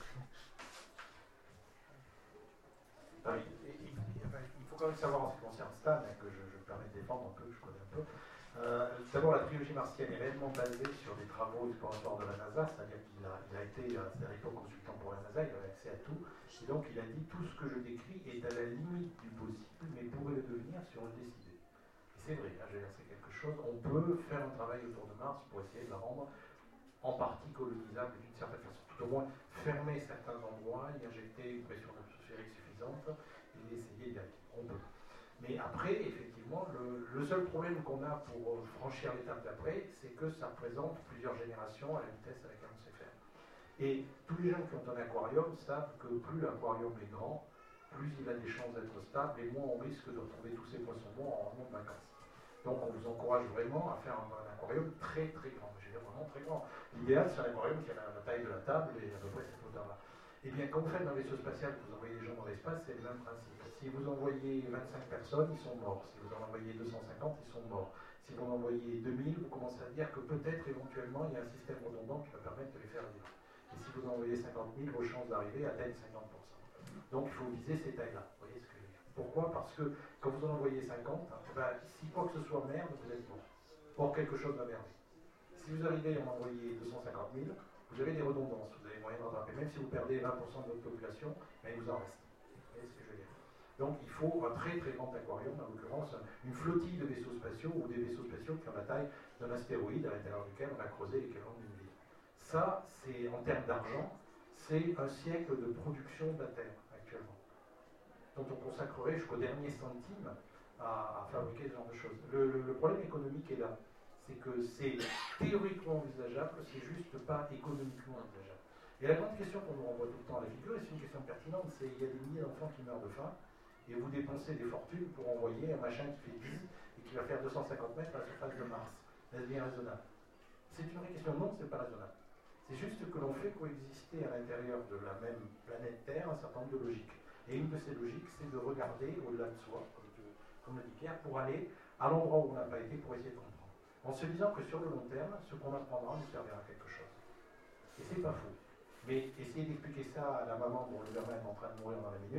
Ah, il, il, il faut quand même savoir en ce qui concerne Stan, hein, que je, je me permets de défendre un peu, que je connais un peu. Euh, D'abord, la trilogie martienne est réellement basée sur des travaux exploratoires de la NASA, c'est-à-dire qu'il a, il a été à cette époque consultant pour la NASA, il avait accès à tout, et donc il a dit tout ce que je décris est à la limite du possible, mais pourrait le devenir si on le décidait. Et c'est vrai, hein, c'est quelque chose, on peut faire un travail autour de Mars pour essayer de la rendre en partie colonisable d'une certaine façon, tout au moins fermer certains endroits, y injecter une pression atmosphérique suffisante et essayer d'y aller. On peut. Mais après, effectivement, le, le seul problème qu'on a pour franchir l'étape d'après, c'est que ça représente plusieurs générations à la vitesse à laquelle on sait faire. Et tous les gens qui ont un aquarium savent que plus l'aquarium est grand, plus il a des chances d'être stable et moins on risque de retrouver tous ces poissons morts en rentrant de vacances. Donc on vous encourage vraiment à faire un, un aquarium très très grand, je veux dire vraiment très grand. L'idéal c'est un aquarium qui a la, la taille de la table et à peu près cette hauteur-là. Eh bien, quand vous faites un vaisseau spatial, vous envoyez des gens dans l'espace, c'est le même principe. Si vous envoyez vingt-cinq personnes, ils sont morts. Si vous en envoyez deux cent cinquante, ils sont morts. Si vous en envoyez deux mille, vous commencez à dire que peut-être éventuellement il y a un système redondant qui va permettre de les faire vivre. Et si vous en envoyez cinquante mille, vos chances d'arriver atteignent cinquante pour cent. Donc il faut viser ces tailles-là. Vous voyez ce que je veux dire? Pourquoi? Parce que quand vous en envoyez cinquante, ben, si quoi que ce soit merde, vous êtes mort. Or quelque chose va merder. Si vous arrivez à en envoyer deux cent cinquante mille, vous avez des redondances, vous avez moyen de rattraper. Même si vous perdez vingt pour cent de votre population, ben, il vous en reste. Vous voyez ce que je veux dire? Donc il faut un très très grand aquarium, en l'occurrence une flottille de vaisseaux spatiaux ou des vaisseaux spatiaux qui ont la taille d'un astéroïde à l'intérieur duquel on a creusé l'équivalent d'une ville. Ça, c'est en termes d'argent, c'est un siècle de production de la Terre actuellement. Donc on consacrerait jusqu'au dernier centime à, à fabriquer ce genre de choses. Le, le, le problème économique est là. C'est que c'est théoriquement envisageable, c'est juste pas économiquement envisageable. Et la grande question qu'on nous renvoie tout le temps à la figure, et c'est une question pertinente, c'est il y a des milliers d'enfants qui meurent de faim, et vous dépensez des fortunes pour envoyer un machin qui fait dix et qui va faire deux cent cinquante mètres à la surface de Mars. Est-ce bien raisonnable? C'est une vraie question. Non, c'est pas raisonnable. C'est juste que l'on fait coexister à l'intérieur de la même planète Terre un certain nombre de logiques. Et une de ces logiques, c'est de regarder au-delà de soi, comme, comme le dit Pierre, pour aller à l'endroit où on n'a pas été pour essayer de comprendre. En se disant que sur le long terme, ce qu'on apprendra nous servira à quelque chose. Et c'est pas faux. Mais essayer d'expliquer ça à la maman dont le gamin est en train de mourir dans la minute,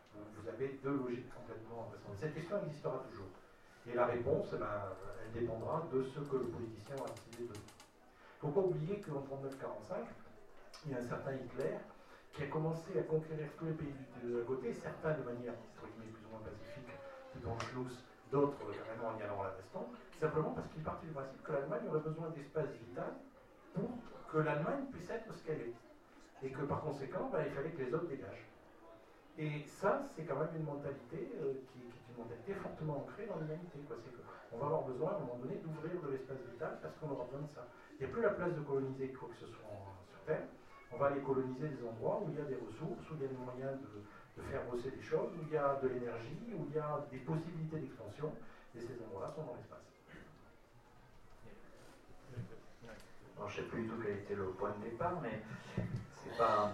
vous, vous avez deux logiques complètement intéressantes. Cette question existera toujours. Et la réponse, eh ben, elle dépendra de ce que le politicien va décider de. Il ne faut pas oublier qu'en trente-neuf quarante-cinq, il y a un certain Hitler qui a commencé à conquérir tous les pays de la côté, certains de manière historiquement plus ou moins pacifique, type Anschluss, d'autres carrément en y allant à la baston, simplement parce qu'il partait du principe que l'Allemagne aurait besoin d'espace vital pour que l'Allemagne puisse être ce qu'elle est. Et que par conséquent, ben, il fallait que les autres dégagent. Et ça, c'est quand même une mentalité euh, qui, qui est une mentalité fortement ancrée dans l'humanité. C'est qu'on va avoir besoin à un moment donné d'ouvrir de l'espace vital parce qu'on aura besoin de ça. Il n'y a plus la place de coloniser quoi que ce soit en, sur Terre. On va aller coloniser des endroits où il y a des ressources, où il y a des moyens de, de faire bosser des choses, où il y a de l'énergie, où il y a des possibilités d'expansion. Et ces endroits-là sont dans l'espace. Alors, je ne sais plus du tout quel était le point de départ, mais c'est pas.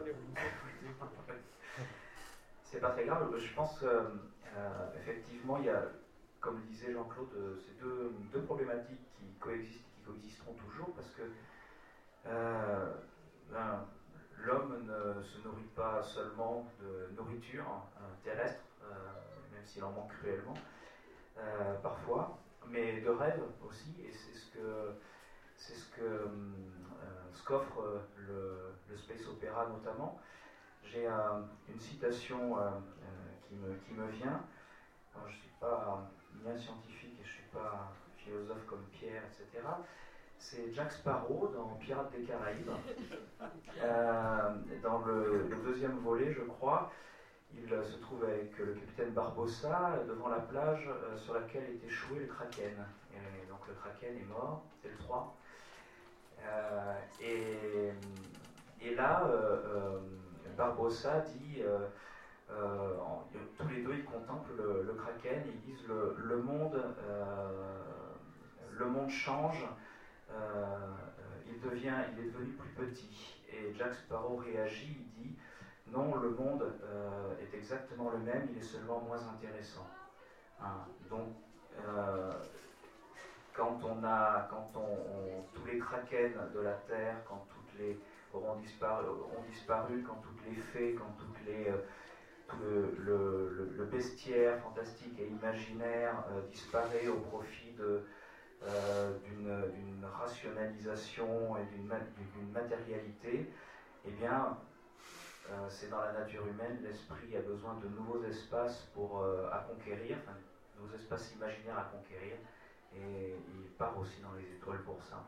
C'est pas très grave. Je pense qu'effectivement, euh, il y a, comme le disait Jean-Claude, ces deux, deux problématiques qui coexistent, qui coexisteront toujours, parce que euh, ben, l'homme ne se nourrit pas seulement de nourriture hein, terrestre, euh, même s'il en manque cruellement, euh, parfois, mais de rêves aussi, et c'est ce que c'est ce que euh, ce qu'offre le, le space opéra notamment. J'ai euh, une citation euh, euh, qui, me, qui me vient. Alors, je ne suis pas ni un scientifique et je ne suis pas philosophe comme Pierre, et cetera. C'est Jack Sparrow dans Pirates des Caraïbes. Euh, dans le, le deuxième volet, je crois, il se trouve avec le capitaine Barbossa devant la plage euh, sur laquelle est échoué le Kraken. Et donc le Kraken est mort, c'est le trois. Euh, et, et là, euh, euh, Barbossa dit, euh, euh, en, tous les deux ils contemplent le, le Kraken, et ils disent le, le monde, euh, le monde change, euh, il devient, il est devenu plus petit. Et Jack Sparrow réagit, il dit non, le monde euh, est exactement le même, il est seulement moins intéressant. Hein, donc euh, quand on a, quand on, on, tous les Kraken de la Terre, quand toutes les auront disparu, ont disparu, quand toutes les fées, quand toutes les, euh, tout le, le, le, le bestiaire fantastique et imaginaire euh, disparaît au profit de, euh, d'une, d'une rationalisation et d'une, d'une matérialité, eh bien, euh, c'est dans la nature humaine, l'esprit a besoin de nouveaux espaces pour, euh, à conquérir, enfin, de nouveaux espaces imaginaires à conquérir, et il part aussi dans les étoiles pour ça.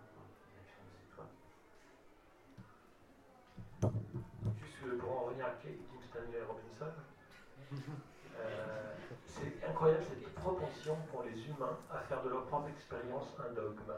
Juste pour en revenir à Kim Stanley Robinson, euh, c'est incroyable cette propension qu'ont les humains à faire de leur propre expérience un dogme.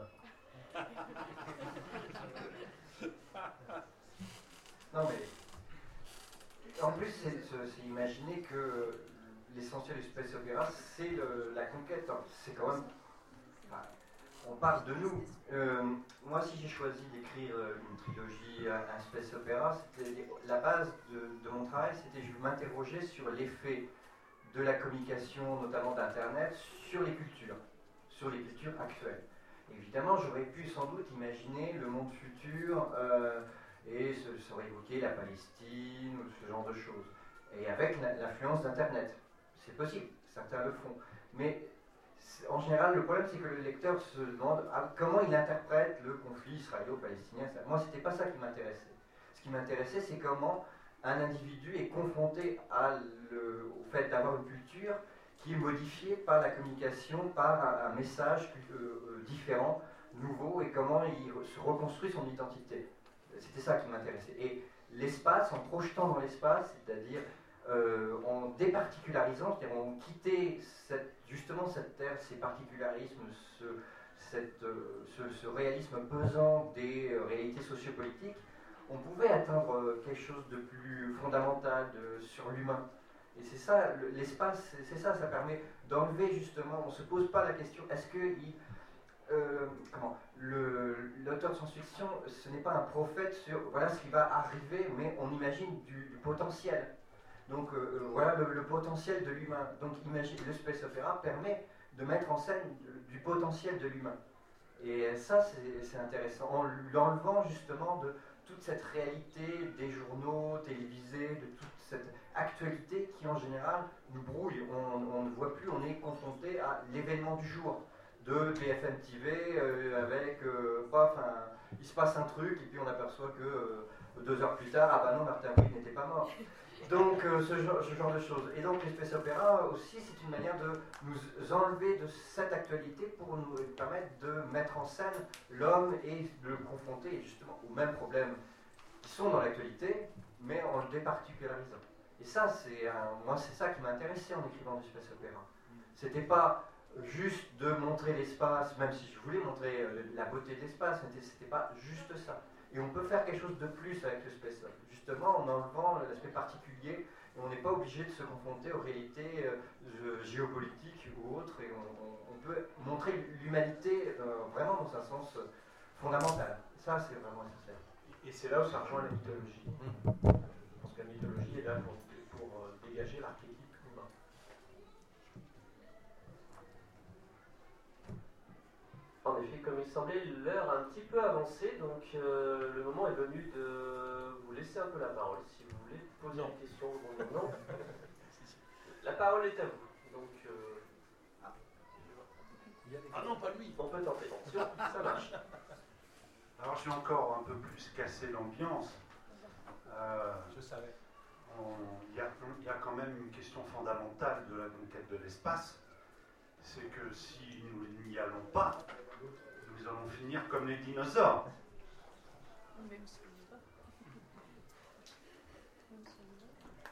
Non mais, en plus c'est, c'est imaginer que l'essentiel du space opéra c'est le, la conquête, hein. C'est quand même, enfin, on parle de nous. Euh, moi, si j'ai choisi d'écrire une trilogie, un, un space opéra, c'était la base de, de mon travail, c'était je m'interrogeais sur l'effet de la communication, notamment d'Internet, sur les cultures, sur les cultures actuelles. Évidemment, j'aurais pu sans doute imaginer le monde futur euh, et se serait évoqué la Palestine ou ce genre de choses. Et avec l'influence d'Internet, c'est possible, certains le font. Mais en général, le problème, c'est que le lecteur se demande ah, comment il interprète le conflit israélo-palestinien. Moi, c'était pas ça qui m'intéressait. Ce qui m'intéressait, c'est comment un individu est confronté à le, au fait d'avoir une culture qui est modifiée par la communication, par un, un message euh, différent, nouveau, et comment il se reconstruit son identité. C'était ça qui m'intéressait. Et l'espace, en projetant dans l'espace, c'est-à-dire Euh, en départicularisant, c'est-à-dire en quittait cette, justement cette terre, ces particularismes, ce, cette, euh, ce, ce réalisme pesant des euh, réalités sociopolitiques, on pouvait atteindre euh, quelque chose de plus fondamental de, sur l'humain. Et c'est ça, le, l'espace, c'est, c'est ça, ça permet d'enlever justement, on ne se pose pas la question, est-ce que il, euh, comment, le, l'auteur de science-fiction, ce n'est pas un prophète sur voilà ce qui va arriver, mais on imagine du, du potentiel. Donc euh, voilà le, le potentiel de l'humain. Donc imagine, le space opéra permet de mettre en scène du potentiel de l'humain. Et ça c'est, c'est intéressant, en l'enlevant justement de toute cette réalité des journaux télévisés, de toute cette actualité qui en général nous brouille. On, on ne voit plus, on est confronté à l'événement du jour de B F M T V euh, avec, euh, paf, un, il se passe un truc et puis on aperçoit que euh, deux heures plus tard, ah bah non, Martin Aubry n'était pas mort. Donc euh, ce, genre, ce genre de choses. Et donc les space opéra aussi, c'est une manière de nous enlever de cette actualité pour nous permettre de mettre en scène l'homme et de le confronter justement aux mêmes problèmes qui sont dans l'actualité, mais en le départicularisant. Et ça, c'est un, moi, c'est ça qui m'a intéressé en écrivant du space opéra. C'était pas juste de montrer l'espace, même si je voulais montrer euh, la beauté de l'espace, mais c'était pas juste ça. Et on peut faire quelque chose de plus avec le space up, justement en enlevant l'aspect particulier, et on n'est pas obligé de se confronter aux réalités euh, géopolitiques ou autres, et on, on, on peut montrer l'humanité euh, vraiment dans un sens euh, fondamental. Ça, c'est vraiment essentiel. Et c'est là où ça rejoint la mythologie. Je pense que la mythologie est là pour, pour euh, dégager l'archétype humain. En effet, comme il semblait l'heure un petit peu avancée, donc euh, le moment est venu de vous laisser un peu la parole. Si vous voulez poser Non. une question, bon, non. La parole est à vous. Donc, euh, Ah non, pas lui. on peut tenter. Si on- ça marche. Alors je vais encore un peu plus casser l'ambiance. Euh, Je savais. on- Il y, a- il y a quand même une question fondamentale de la conquête de l'espace, c'est que si nous n'y allons pas, nous allons finir comme les dinosaures. Même si on y va. Même si on y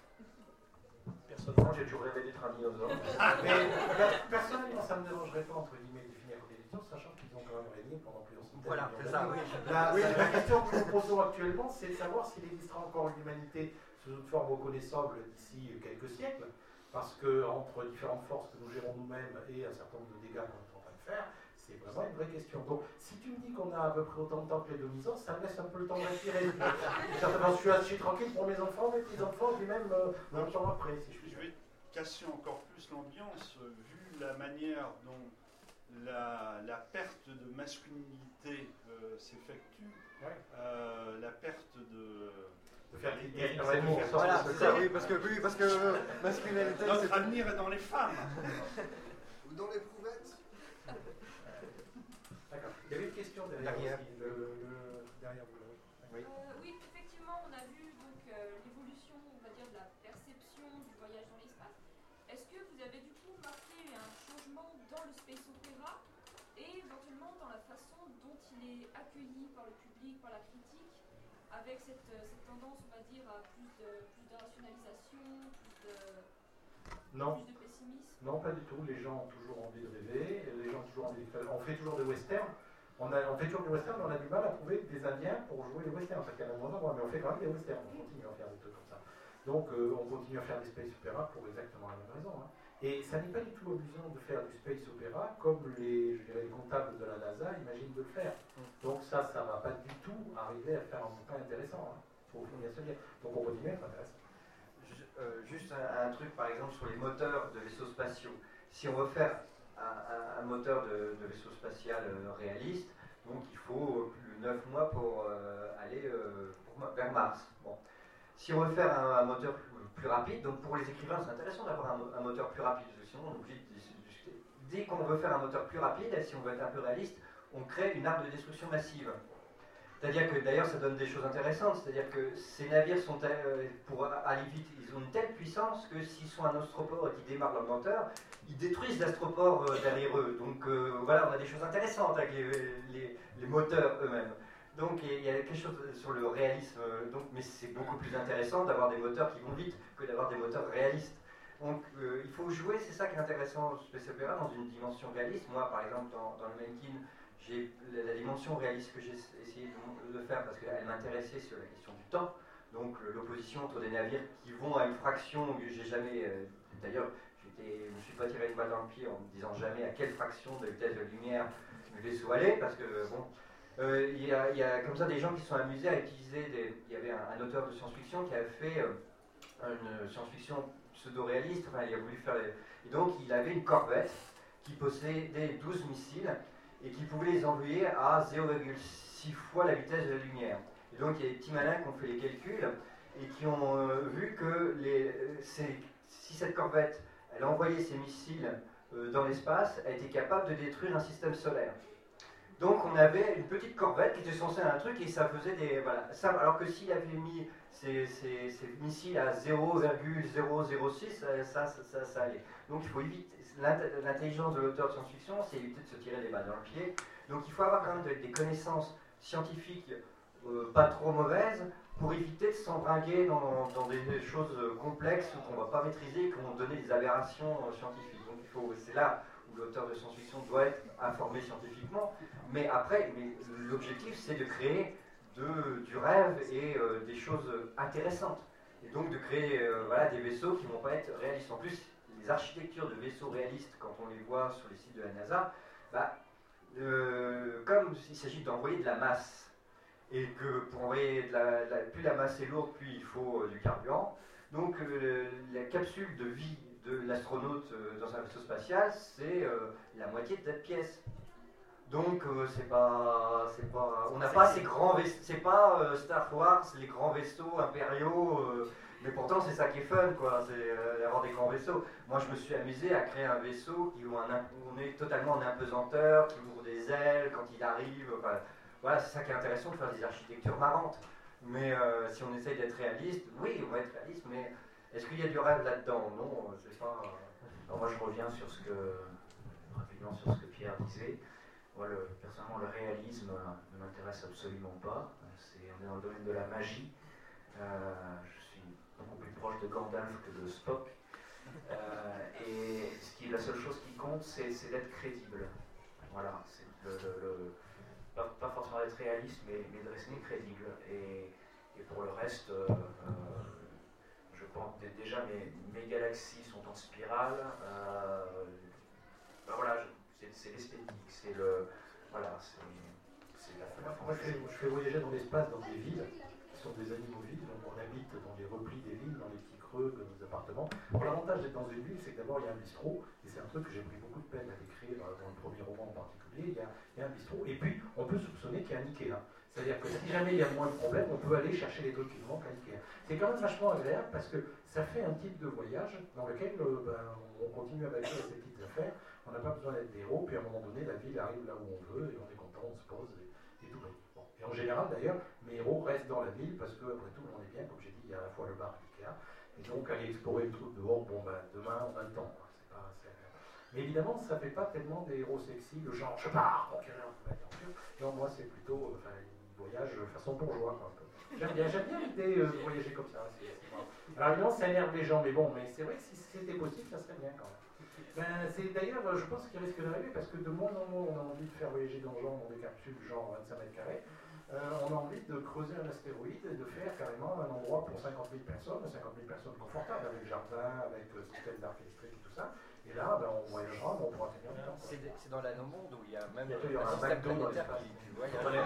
va. Personnellement, j'ai toujours rêvé d'être un dinosaure. Mais per- personnellement, ça ne me dérangerait pas, entre guillemets, de finir comme des dinosaures, sachant qu'ils ont quand même régné pendant plusieurs centaines Voilà, de c'est millions ça, d'années. oui. La, Oui. la- la question que nous posons actuellement, c'est de savoir s'il existera encore une humanité sous une forme reconnaissable d'ici quelques siècles, parce que entre différentes forces que nous gérons nous-mêmes et un certain nombre de dégâts qu'on est en train de faire, c'est vraiment une vraie question. Donc, si tu me dis qu'on a à peu près autant de temps que les demi-ans, ça me laisse un peu le temps de respirer. Certainement, je suis assez tranquille pour mes enfants, mes petits-enfants, puis même euh, un temps après, si je puis Je dire. vais casser encore plus l'ambiance, euh, vu la manière dont la, la perte de masculinité euh, s'effectue, Ouais. euh, la perte de... De faire des Et- guerres, de faire Voilà, sortir c'est ce ça, corps. oui, parce que, oui, parce que masculinité, Notre c'est... avenir est dans les femmes. Ou dans l'éprouvettes. D'accord. Il y avait une question derrière, Derrière. aussi, le, le- derrière vous. là, oui. Euh, oui, effectivement, on a vu donc euh, l'évolution, on va dire, de la perception du voyage dans l'espace. Est-ce que vous avez du coup marqué un changement dans le space opéra et éventuellement dans la façon dont il est accueilli par le public, par la critique, avec cette, euh, cette tendance, on va dire, à plus de, plus de rationalisation, plus de, Non. plus de pessimisme? Non, pas du tout. Les gens ont toujours envie de rêver. Les gens ont toujours envie de faire. On fait toujours des westerns. On, a, on fait toujours des westerns, mais on a du mal à trouver des Indiens pour jouer les westerns. Parce qu'il y en a moins d'endroits, mais on fait quand même des westerns. On continue à faire des trucs comme ça. Donc, euh, on continue à faire des space opéra pour exactement la même raison. Hein. Et ça n'est pas du tout amusant de faire du space opéra comme les, je dirais, les comptables de la NASA imaginent de le faire. Donc ça, ça ne va pas du tout arriver à faire un bouquin intéressant. Il faut bien se dire. Donc on continue à être intéressant. Euh, juste un, un truc par exemple sur les moteurs de vaisseaux spatiaux. Si on veut faire un, un- un moteur de, de vaisseau spatial euh, réaliste, donc il faut plus de neuf mois pour euh, aller euh, pour- vers Mars. Bon. Si on veut faire un, un moteur plus, plus rapide, donc pour les écrivains c'est intéressant d'avoir un, mo- un moteur plus rapide, parce que sinon on est obligé de dis- discuter. Dès qu'on veut faire un moteur plus rapide, si on veut être un peu réaliste, on crée une arme de destruction massive. C'est-à-dire que d'ailleurs ça donne des choses intéressantes, c'est-à-dire que ces navires sont euh, pour aller vite, ils ont une telle puissance que s'ils sont un astroport et qu'ils démarrent leur moteur, ils détruisent l'astroport euh, derrière eux. Donc euh, voilà, on a des choses intéressantes avec les, les- les moteurs eux-mêmes. Donc il y a quelque chose sur le réalisme, euh, donc, mais c'est beaucoup plus intéressant d'avoir des moteurs qui vont vite que d'avoir des moteurs réalistes. Donc euh, il faut jouer, c'est ça qui est intéressant au Space Opera, dans une dimension réaliste. Moi par exemple dans, dans le Menkin, j'ai la, la dimension réaliste que j'ai essayé de, de faire parce qu'elle m'intéressait sur la question du temps, donc euh, l'opposition entre des navires qui vont à une fraction que j'ai jamais, euh, d'ailleurs j'étais- je ne me suis pas tiré une balle dans le pied en me disant jamais à quelle fraction de vitesse de lumière le vaisseau allait, parce que bon, euh, il y, a, il y a comme ça des gens qui sont amusés à utiliser des, il y avait un, un auteur de science-fiction qui avait fait euh, une science-fiction pseudo-réaliste, enfin il a voulu faire les, et donc il avait une corvette qui possédait douze missiles et qui pouvait les envoyer à zéro virgule six fois la vitesse de la lumière. Et donc il y a des petits malins qui ont fait les calculs, et qui ont euh, vu que les, ces, si cette corvette elle envoyait ses missiles euh, dans l'espace, elle était capable de détruire un système solaire. Donc on avait une petite corvette qui était censée un truc et ça faisait des... Voilà, ça, alors que s'il avait mis ses, ses, ses missiles à zéro virgule zéro zéro six, ça, ça, ça, ça allait. Donc il faut éviter... L'intelligence de l'auteur de science-fiction, c'est éviter de se tirer les balles dans le pied. Donc il faut avoir quand même des connaissances scientifiques euh, pas trop mauvaises pour éviter de s'embringuer dans, dans des, des choses complexes qu'on ne va pas maîtriser et qui vont donner des aberrations euh, scientifiques. Donc il faut, c'est là où l'auteur de science-fiction doit être informé scientifiquement. Mais après, mais l'objectif, c'est de créer de, du rêve et euh, des choses intéressantes. Et donc de créer euh, voilà, des vaisseaux qui ne vont pas être réalistes. En plus, les architectures de vaisseaux réalistes, quand on les voit sur les sites de la NASA, bah, euh, comme il s'agit d'envoyer de la masse, et que pour envoyer de la, la, plus la masse est lourde, plus il faut euh, du carburant, donc euh, la capsule de vie de l'astronaute euh, dans un vaisseau spatial, c'est euh, la moitié de cette pièce. Donc euh, c'est pas, c'est pas, on n'a pas ces grands vaisseaux, c'est pas euh, Star Wars, les grands vaisseaux impériaux, euh, mais pourtant c'est ça qui est fun, quoi, c'est euh, d'avoir des grands vaisseaux. Moi je me suis amusé à créer un vaisseau qui où on est totalement en apesanteur, qui ouvre des ailes quand il arrive, enfin, voilà, c'est ça qui est intéressant, de faire des architectures marrantes. Mais euh, si on essaye d'être réaliste, oui, on va être réaliste, mais est-ce qu'il y a du rêve là-dedans? Non, c'est pas... Alors moi je reviens sur ce que, rapidement sur ce que Pierre disait. Moi, le, personnellement, le réalisme ne m'intéresse absolument pas. C'est, on est dans le domaine de la magie. Euh, je suis beaucoup plus proche de Gandalf que de Spock. Euh, et ce qui, la seule chose qui compte, c'est, c'est d'être crédible. Voilà, c'est le, le, le, pas, pas forcément d'être réaliste, mais, mais de rester crédible. Et, et pour le reste, euh, je pense que déjà mes, mes galaxies sont en spirale. Euh, ben voilà, je, c'est, c'est l'esthétique, c'est le... Voilà, c'est, c'est la... la Moi, je fais, je fais voyager dans l'espace, dans des villes, qui sont des animaux vides, donc on habite dans les replis des villes, dans les petits creux de nos appartements. Bon, l'avantage d'être dans une ville, c'est que d'abord, il y a un bistrot, et c'est un truc que j'ai pris beaucoup de peine à décrire dans, dans le premier roman en particulier, il y, a, il y a un bistrot, et puis on peut soupçonner qu'il y a un Ikea. C'est-à-dire que si jamais il y a moins de problèmes, on peut aller chercher les trucs qui manquent à Ikea. C'est quand même vachement agréable parce que ça fait un type de voyage dans lequel euh, ben, on continue avec ces petites affaires. On n'a pas besoin d'être des héros, puis à un moment donné, la ville arrive là où on veut, et on est content, on se pose, et, et tout va bien. Bon. Et en général, d'ailleurs, mes héros restent dans la ville, parce que, après tout, on est bien, comme j'ai dit, il y a à la fois le bar et l'Ikea, et donc aller explorer le truc dehors, bon, ben, demain, on a le temps. Quoi. C'est pas, c'est... Mais évidemment, ça ne fait pas tellement des héros sexy, le genre, je pars, conquérir un peu d'aventure. Non, moi, c'est plutôt, enfin, ils voyagent façon bourgeois, quoi. J'aime bien, j'aime bien l'idée euh, de voyager comme ça. C'est, c'est Alors évidemment, ça énerve les gens, mais bon, mais c'est vrai que si c'était possible, ça serait bien quand même. Ben, c'est d'ailleurs, je pense qu'il risque d'arriver parce que de moins en moins on a envie de faire voyager dans, genre, dans des capsules genre vingt-cinq mètres carrés. Euh, on a envie de creuser un astéroïde et de faire carrément un endroit pour cinquante mille personnes, cinquante mille personnes confortables, avec jardin, avec le système d'arc électrique et tout ça. Et là, ben, on voyagera, mais on pourra tenir longtemps. C'est, c'est dans la Nanomonde où il y a même il y a un, un système McDo dans planétaire l'espace. qui, qui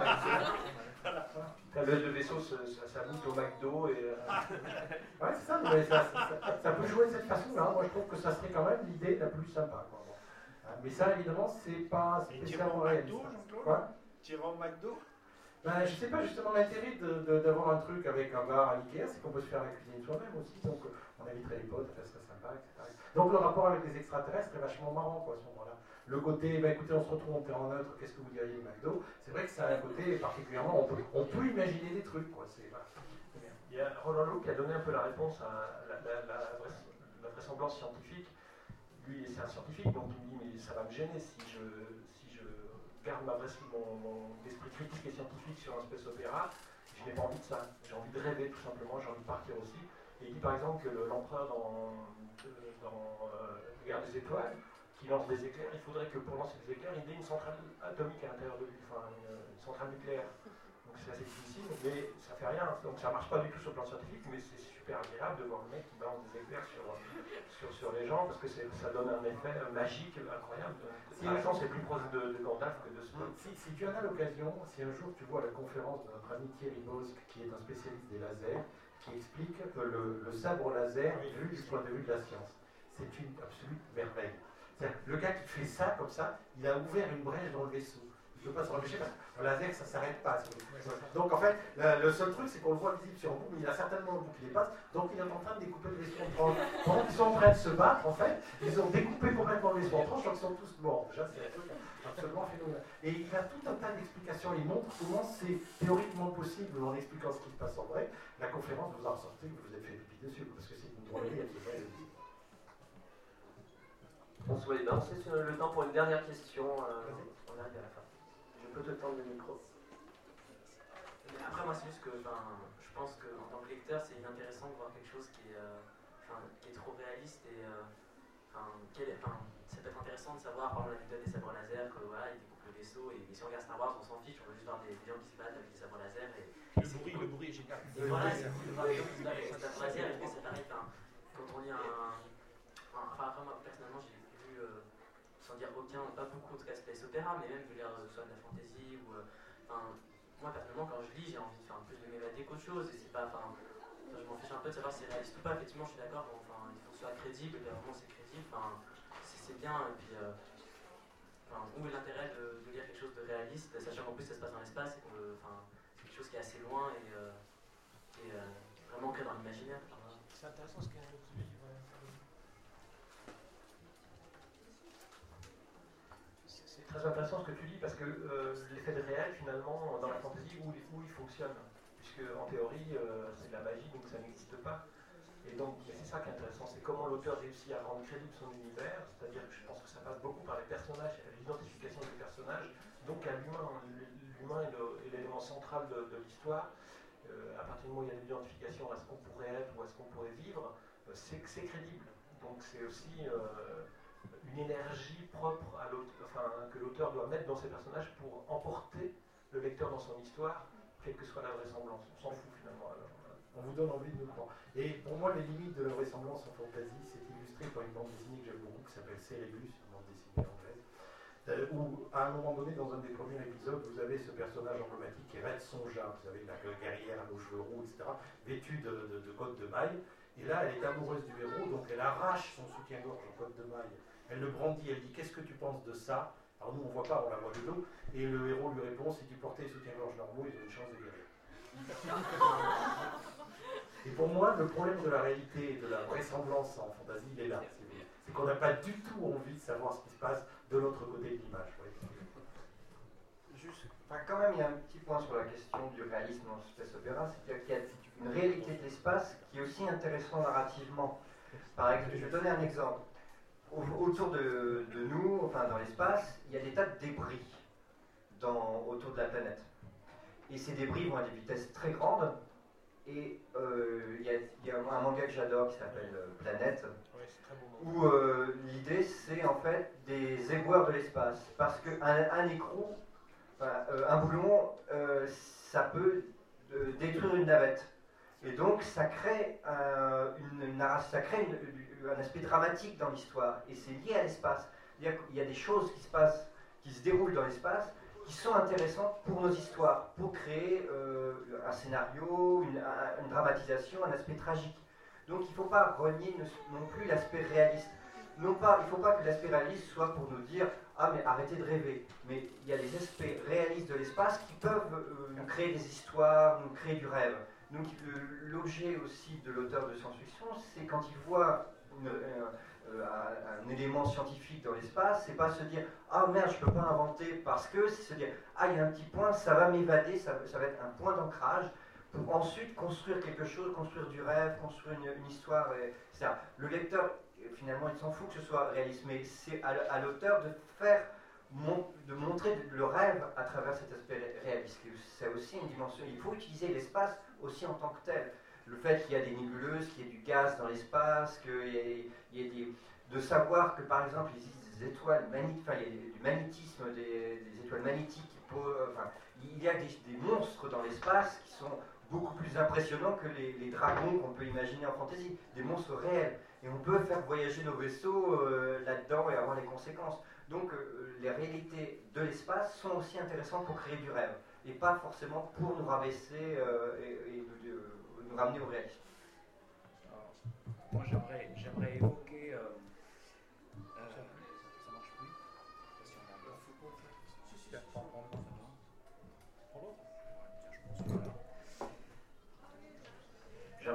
voyage. Le, le vaisseau, ça, ça monte au McDo et... Euh... Ouais, c'est ça, mais ça, ça, ça, ça peut jouer de cette façon-là. Moi, je trouve que ça serait quand même l'idée la plus sympa. Quoi. Bon. Mais ça, évidemment, c'est pas spécialement réaliste. Quoi ? Tirer au McDo ? Ben, je sais pas, justement, l'intérêt de, de, d'avoir un truc avec un bar à l'Ikea, c'est qu'on peut se faire la cuisine soi-même aussi. Donc, on éviterait les potes, ça serait sympa, et cetera. Donc, le rapport avec les extraterrestres est vachement marrant, quoi, à ce moment-là. Le côté, ben, écoutez, on se retrouve en terrain neutre, qu'est-ce que vous diriez de McDo ? C'est vrai que ça a un côté particulièrement, on peut, on peut imaginer des trucs, quoi. C'est, voilà. Il y a Roland Lowe qui a donné un peu la réponse à la, la, la, la vraisemblance scientifique. Lui, c'est un scientifique, donc il me dit, mais ça va me gêner si je, si je garde ma vraie, mon, mon esprit critique et scientifique sur un space opéra. Je n'ai pas envie de ça. J'ai envie de rêver, tout simplement. J'ai envie de partir aussi. Et il dit, par exemple, que le, l'empereur dans, dans euh, Guerre des Étoiles, qui lance des éclairs, il faudrait que pour lancer des éclairs, il ait une centrale atomique à l'intérieur de lui, enfin une, une centrale nucléaire. Donc c'est assez difficile, mais ça fait rien. Donc ça marche pas du tout sur le plan scientifique, mais c'est super agréable de voir le mec qui balance des éclairs sur, sur, sur les gens, parce que c'est, ça donne un effet magique incroyable. Si par exemple, c'est plus proche de, de Gandalf que de Spock. Si, si tu en as l'occasion, si un jour tu vois la conférence de notre ami Thierry Bosque, qui est un spécialiste des lasers, qui explique que le, le sabre laser est vu du point de vue de la science. C'est une absolue merveille. C'est-à-dire, le gars qui fait ça comme ça, il a ouvert une brèche dans le vaisseau. ne peut pas se repêcher parce qu'un laser, ça ne s'arrête pas. Donc en fait, le, le seul truc, c'est qu'on le voit visible sur un bout, mais il a certainement un bout qui dépasse, donc il est en train de découper le vaisseau en tranches. Pendant qu'ils sont en train de se battre, en fait, ils ont découpé complètement le vaisseau en tranches, donc ils sont tous morts. Déjà, c'est un truc absolument phénoménal. Et il a tout un tas d'explications. Il montre comment c'est théoriquement possible en expliquant ce qui se passe en vrai. La conférence vous a ressorti que vous vous êtes fait pipi dessus, parce que c'est une drôlerie absolument. Bonsoir les bains, c'est le temps pour une dernière question. Euh, on arrive à la fin. Je peux te tendre le micro. Mais après, moi, c'est juste que je pense qu'en tant que lecteur, c'est inintéressant de voir quelque chose qui est, euh, qui est trop réaliste. Et euh, quel est, ça peut être intéressant de savoir, par exemple, l'anecdote des sabres laser, que voilà, ils découpent le vaisseau. Et, et si on regarde Star Wars, on s'en fiche, on veut juste voir des, des gens qui se battent avec des sabres laser. Et, le, et bruit, le bruit est génial. Et voilà, c'est cool de voir des gens qui se battent avec des sabres laser. Et c'est pareil, quand on lit un. Enfin, après, moi, personnellement, j'ai vu. Euh, sans dire aucun, pas beaucoup en tout cas space opéra, mais même vu l'air soit de la fantasy ou. Enfin, moi personnellement, quand je lis, j'ai envie de faire un peu de m'évader qu'autre chose, et c'est pas. Enfin, je m'en fiche un peu de savoir si c'est réaliste ou pas. Effectivement, je suis d'accord, enfin, il faut que ce soit crédible, et vraiment c'est crédible, enfin, c'est bien, et puis. Euh, enfin, où est l'intérêt de, de lire quelque chose de réaliste, sachant qu'en plus ça se passe dans l'espace, et que enfin, c'est quelque chose qui est assez loin et, euh, et euh, vraiment ancré dans l'imaginaire. Enfin, c'est intéressant ce qu'elle dit. C'est très intéressant ce que tu dis parce que euh, l'effet de réel, finalement, dans la fantasy, où, où il fonctionne. Puisque, en théorie, euh, c'est de la magie, donc ça n'existe pas. Et donc, c'est ça qui est intéressant, c'est comment l'auteur réussit à rendre crédible son univers. C'est-à-dire que je pense que ça passe beaucoup par les personnages, l'identification des personnages, donc à l'humain. L'humain est l'élément central de, de l'histoire. Euh, à partir du moment où il y a l'identification à ce qu'on pourrait être ou à ce qu'on pourrait vivre, euh, c'est crédible. Donc, c'est aussi. Euh, une énergie propre à enfin, que l'auteur doit mettre dans ses personnages pour emporter le lecteur dans son histoire, quelle que soit la vraisemblance. On s'en fout finalement. Alors, on vous donne envie de nous croire. Et pour moi, les limites de la vraisemblance en fantasy, c'est illustré par une bande dessinée que j'aime beaucoup qui s'appelle Cérébus, une bande dessinée anglaise, euh, où à un moment donné, dans un des premiers épisodes, vous avez ce personnage emblématique qui est Red Sonja, vous savez, la guerrière aux cheveux roux, et cetera, vêtue de, de, de côte de maille. Et là, elle est amoureuse du héros, donc elle arrache son soutien-gorge en côte de maille. Elle le brandit, elle dit « Qu'est-ce que tu penses de ça ?» Alors nous, on ne voit pas, on la voit de dos. Et le héros lui répond « Si tu portais les soutiens-gorge normaux, ils ont une chance de guérir. » Et pour moi, le problème de la réalité et de la vraisemblance en fantasy, il est là. C'est qu'on n'a pas du tout envie de savoir ce qui se passe de l'autre côté de l'image. Juste, enfin, quand même, il y a un petit point sur la question du réalisme dans space opéra, c'est qu'il y a une réalité de l'espace qui est aussi intéressante narrativement. Par exemple, je vais donner un exemple. Autour de, de nous, enfin dans l'espace, il y a des tas de débris dans, autour de la planète. Et ces débris vont à des vitesses très grandes. Et euh, il, y a, il y a un manga que j'adore qui s'appelle Planète, où euh, l'idée c'est en fait des éboueurs de l'espace. Parce qu'un un écrou, enfin, euh, un boulon, euh, ça peut euh, détruire une navette. Et donc ça crée, un, une, une, ça crée une, un aspect dramatique dans l'histoire. Et c'est lié à l'espace. Il y a des choses qui se passent, qui se déroulent dans l'espace, qui sont intéressantes pour nos histoires, pour créer euh, un scénario, une, un, une dramatisation, un aspect tragique. Donc il ne faut pas renier non plus l'aspect réaliste. Non pas, il ne faut pas que l'aspect réaliste soit pour nous dire « Ah mais arrêtez de rêver ». Mais il y a des aspects réalistes de l'espace qui peuvent euh, nous créer des histoires, nous créer du rêve. Donc l'objet aussi de l'auteur de science-fiction, c'est quand il voit une, un, un, un élément scientifique dans l'espace, c'est pas se dire « Ah merde, je peux pas inventer parce que », c'est se dire « Ah, il y a un petit point, ça va m'évader, ça, ça va être un point d'ancrage » pour ensuite construire quelque chose, construire du rêve, construire une, une histoire. Et, et cetera. Le lecteur, finalement, il s'en fout que ce soit réaliste, mais c'est à, à l'auteur de faire, mon, de montrer le rêve à travers cet aspect réaliste. C'est aussi une dimension. Il faut utiliser l'espace aussi en tant que tel. Le fait qu'il y a des nébuleuses, qu'il y ait du gaz dans l'espace, qu'il y ait, il y ait des, de savoir que par exemple il existe des étoiles magnétiques, enfin il y a du magnétisme, des, des étoiles magnétiques, enfin, il y a des, des monstres dans l'espace qui sont beaucoup plus impressionnants que les, les dragons qu'on peut imaginer en fantasy, des monstres réels. Et on peut faire voyager nos vaisseaux euh, là-dedans et avoir les conséquences. Donc euh, les réalités de l'espace sont aussi intéressantes pour créer du rêve, et pas forcément pour nous rabaisser euh, et, et nous, de, nous ramener au réalisme. Alors, moi j'aimerais, j'aimerais évoquer... Euh, euh, ça marche plus. Si on a...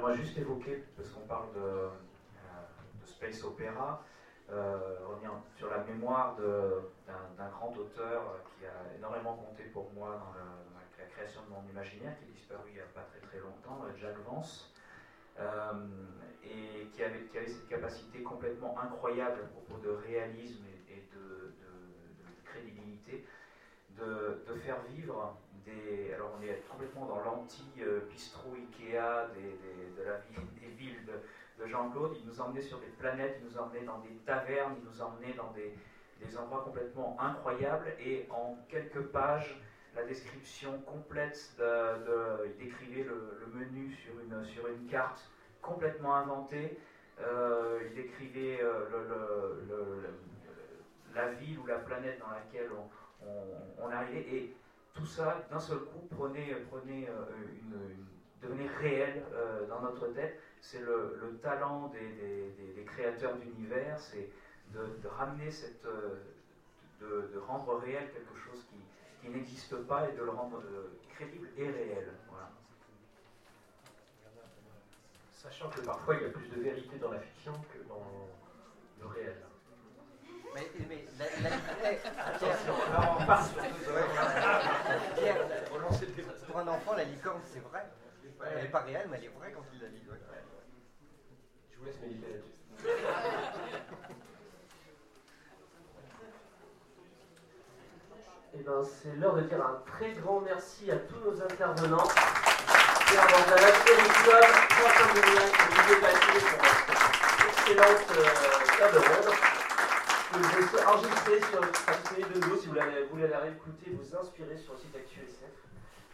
j'aimerais juste évoquer, parce qu'on parle de, euh, de space opéra, euh, revenir sur la mémoire d'un grand auteur qui a énormément compté pour moi dans, le, dans la création de mon imaginaire, qui est disparu il n'y a pas très très longtemps, Jack Vance, euh, et qui avait, qui avait cette capacité complètement incroyable à propos de réalisme et, et de, de, de crédibilité, de, de faire vivre des... Alors on est complètement dans l'anti-bistrot Ikea des, des, de la ville, des villes de, de Jean-Claude. Il nous emmenait sur des planètes, il nous emmenait dans des tavernes, il nous emmenait dans des, des endroits complètement incroyables, et en quelques pages, la description complète, de, de, il décrivait le, le menu sur une, sur une carte complètement inventée, euh, il décrivait euh, le, le, le, le, la ville ou la planète dans laquelle on, on, on arrivait, et tout ça, d'un seul coup, prenait, prenait une, une, devenait réel euh, dans notre tête. C'est le, le talent des, des, des, des créateurs d'univers, c'est de, de ramener cette, de, de rendre réel quelque chose qui qui n'existe pas et de le rendre euh, crédible et réel. Voilà. Sachant que parfois il y a plus de vérité dans la fiction que dans le réel. Mais, mais la, la, la, attention, là on part sur Pierre, pour un enfant, la licorne c'est vrai. Elle n'est pas réelle, mais elle est vraie quand il la lit. Ouais. Je vous laisse méditer là-dessus. Eh ben, c'est l'heure de dire un très grand merci à tous nos intervenants. Pierre Bandala, Thierry Claude, François Mouniac et Olivier Paquet pour cette excellente euh, table ronde. Que vous pouvez enregistrer sur le trafic de nous si vous voulez, vous voulez la réécouter, vous inspirer sur le site Actu S F.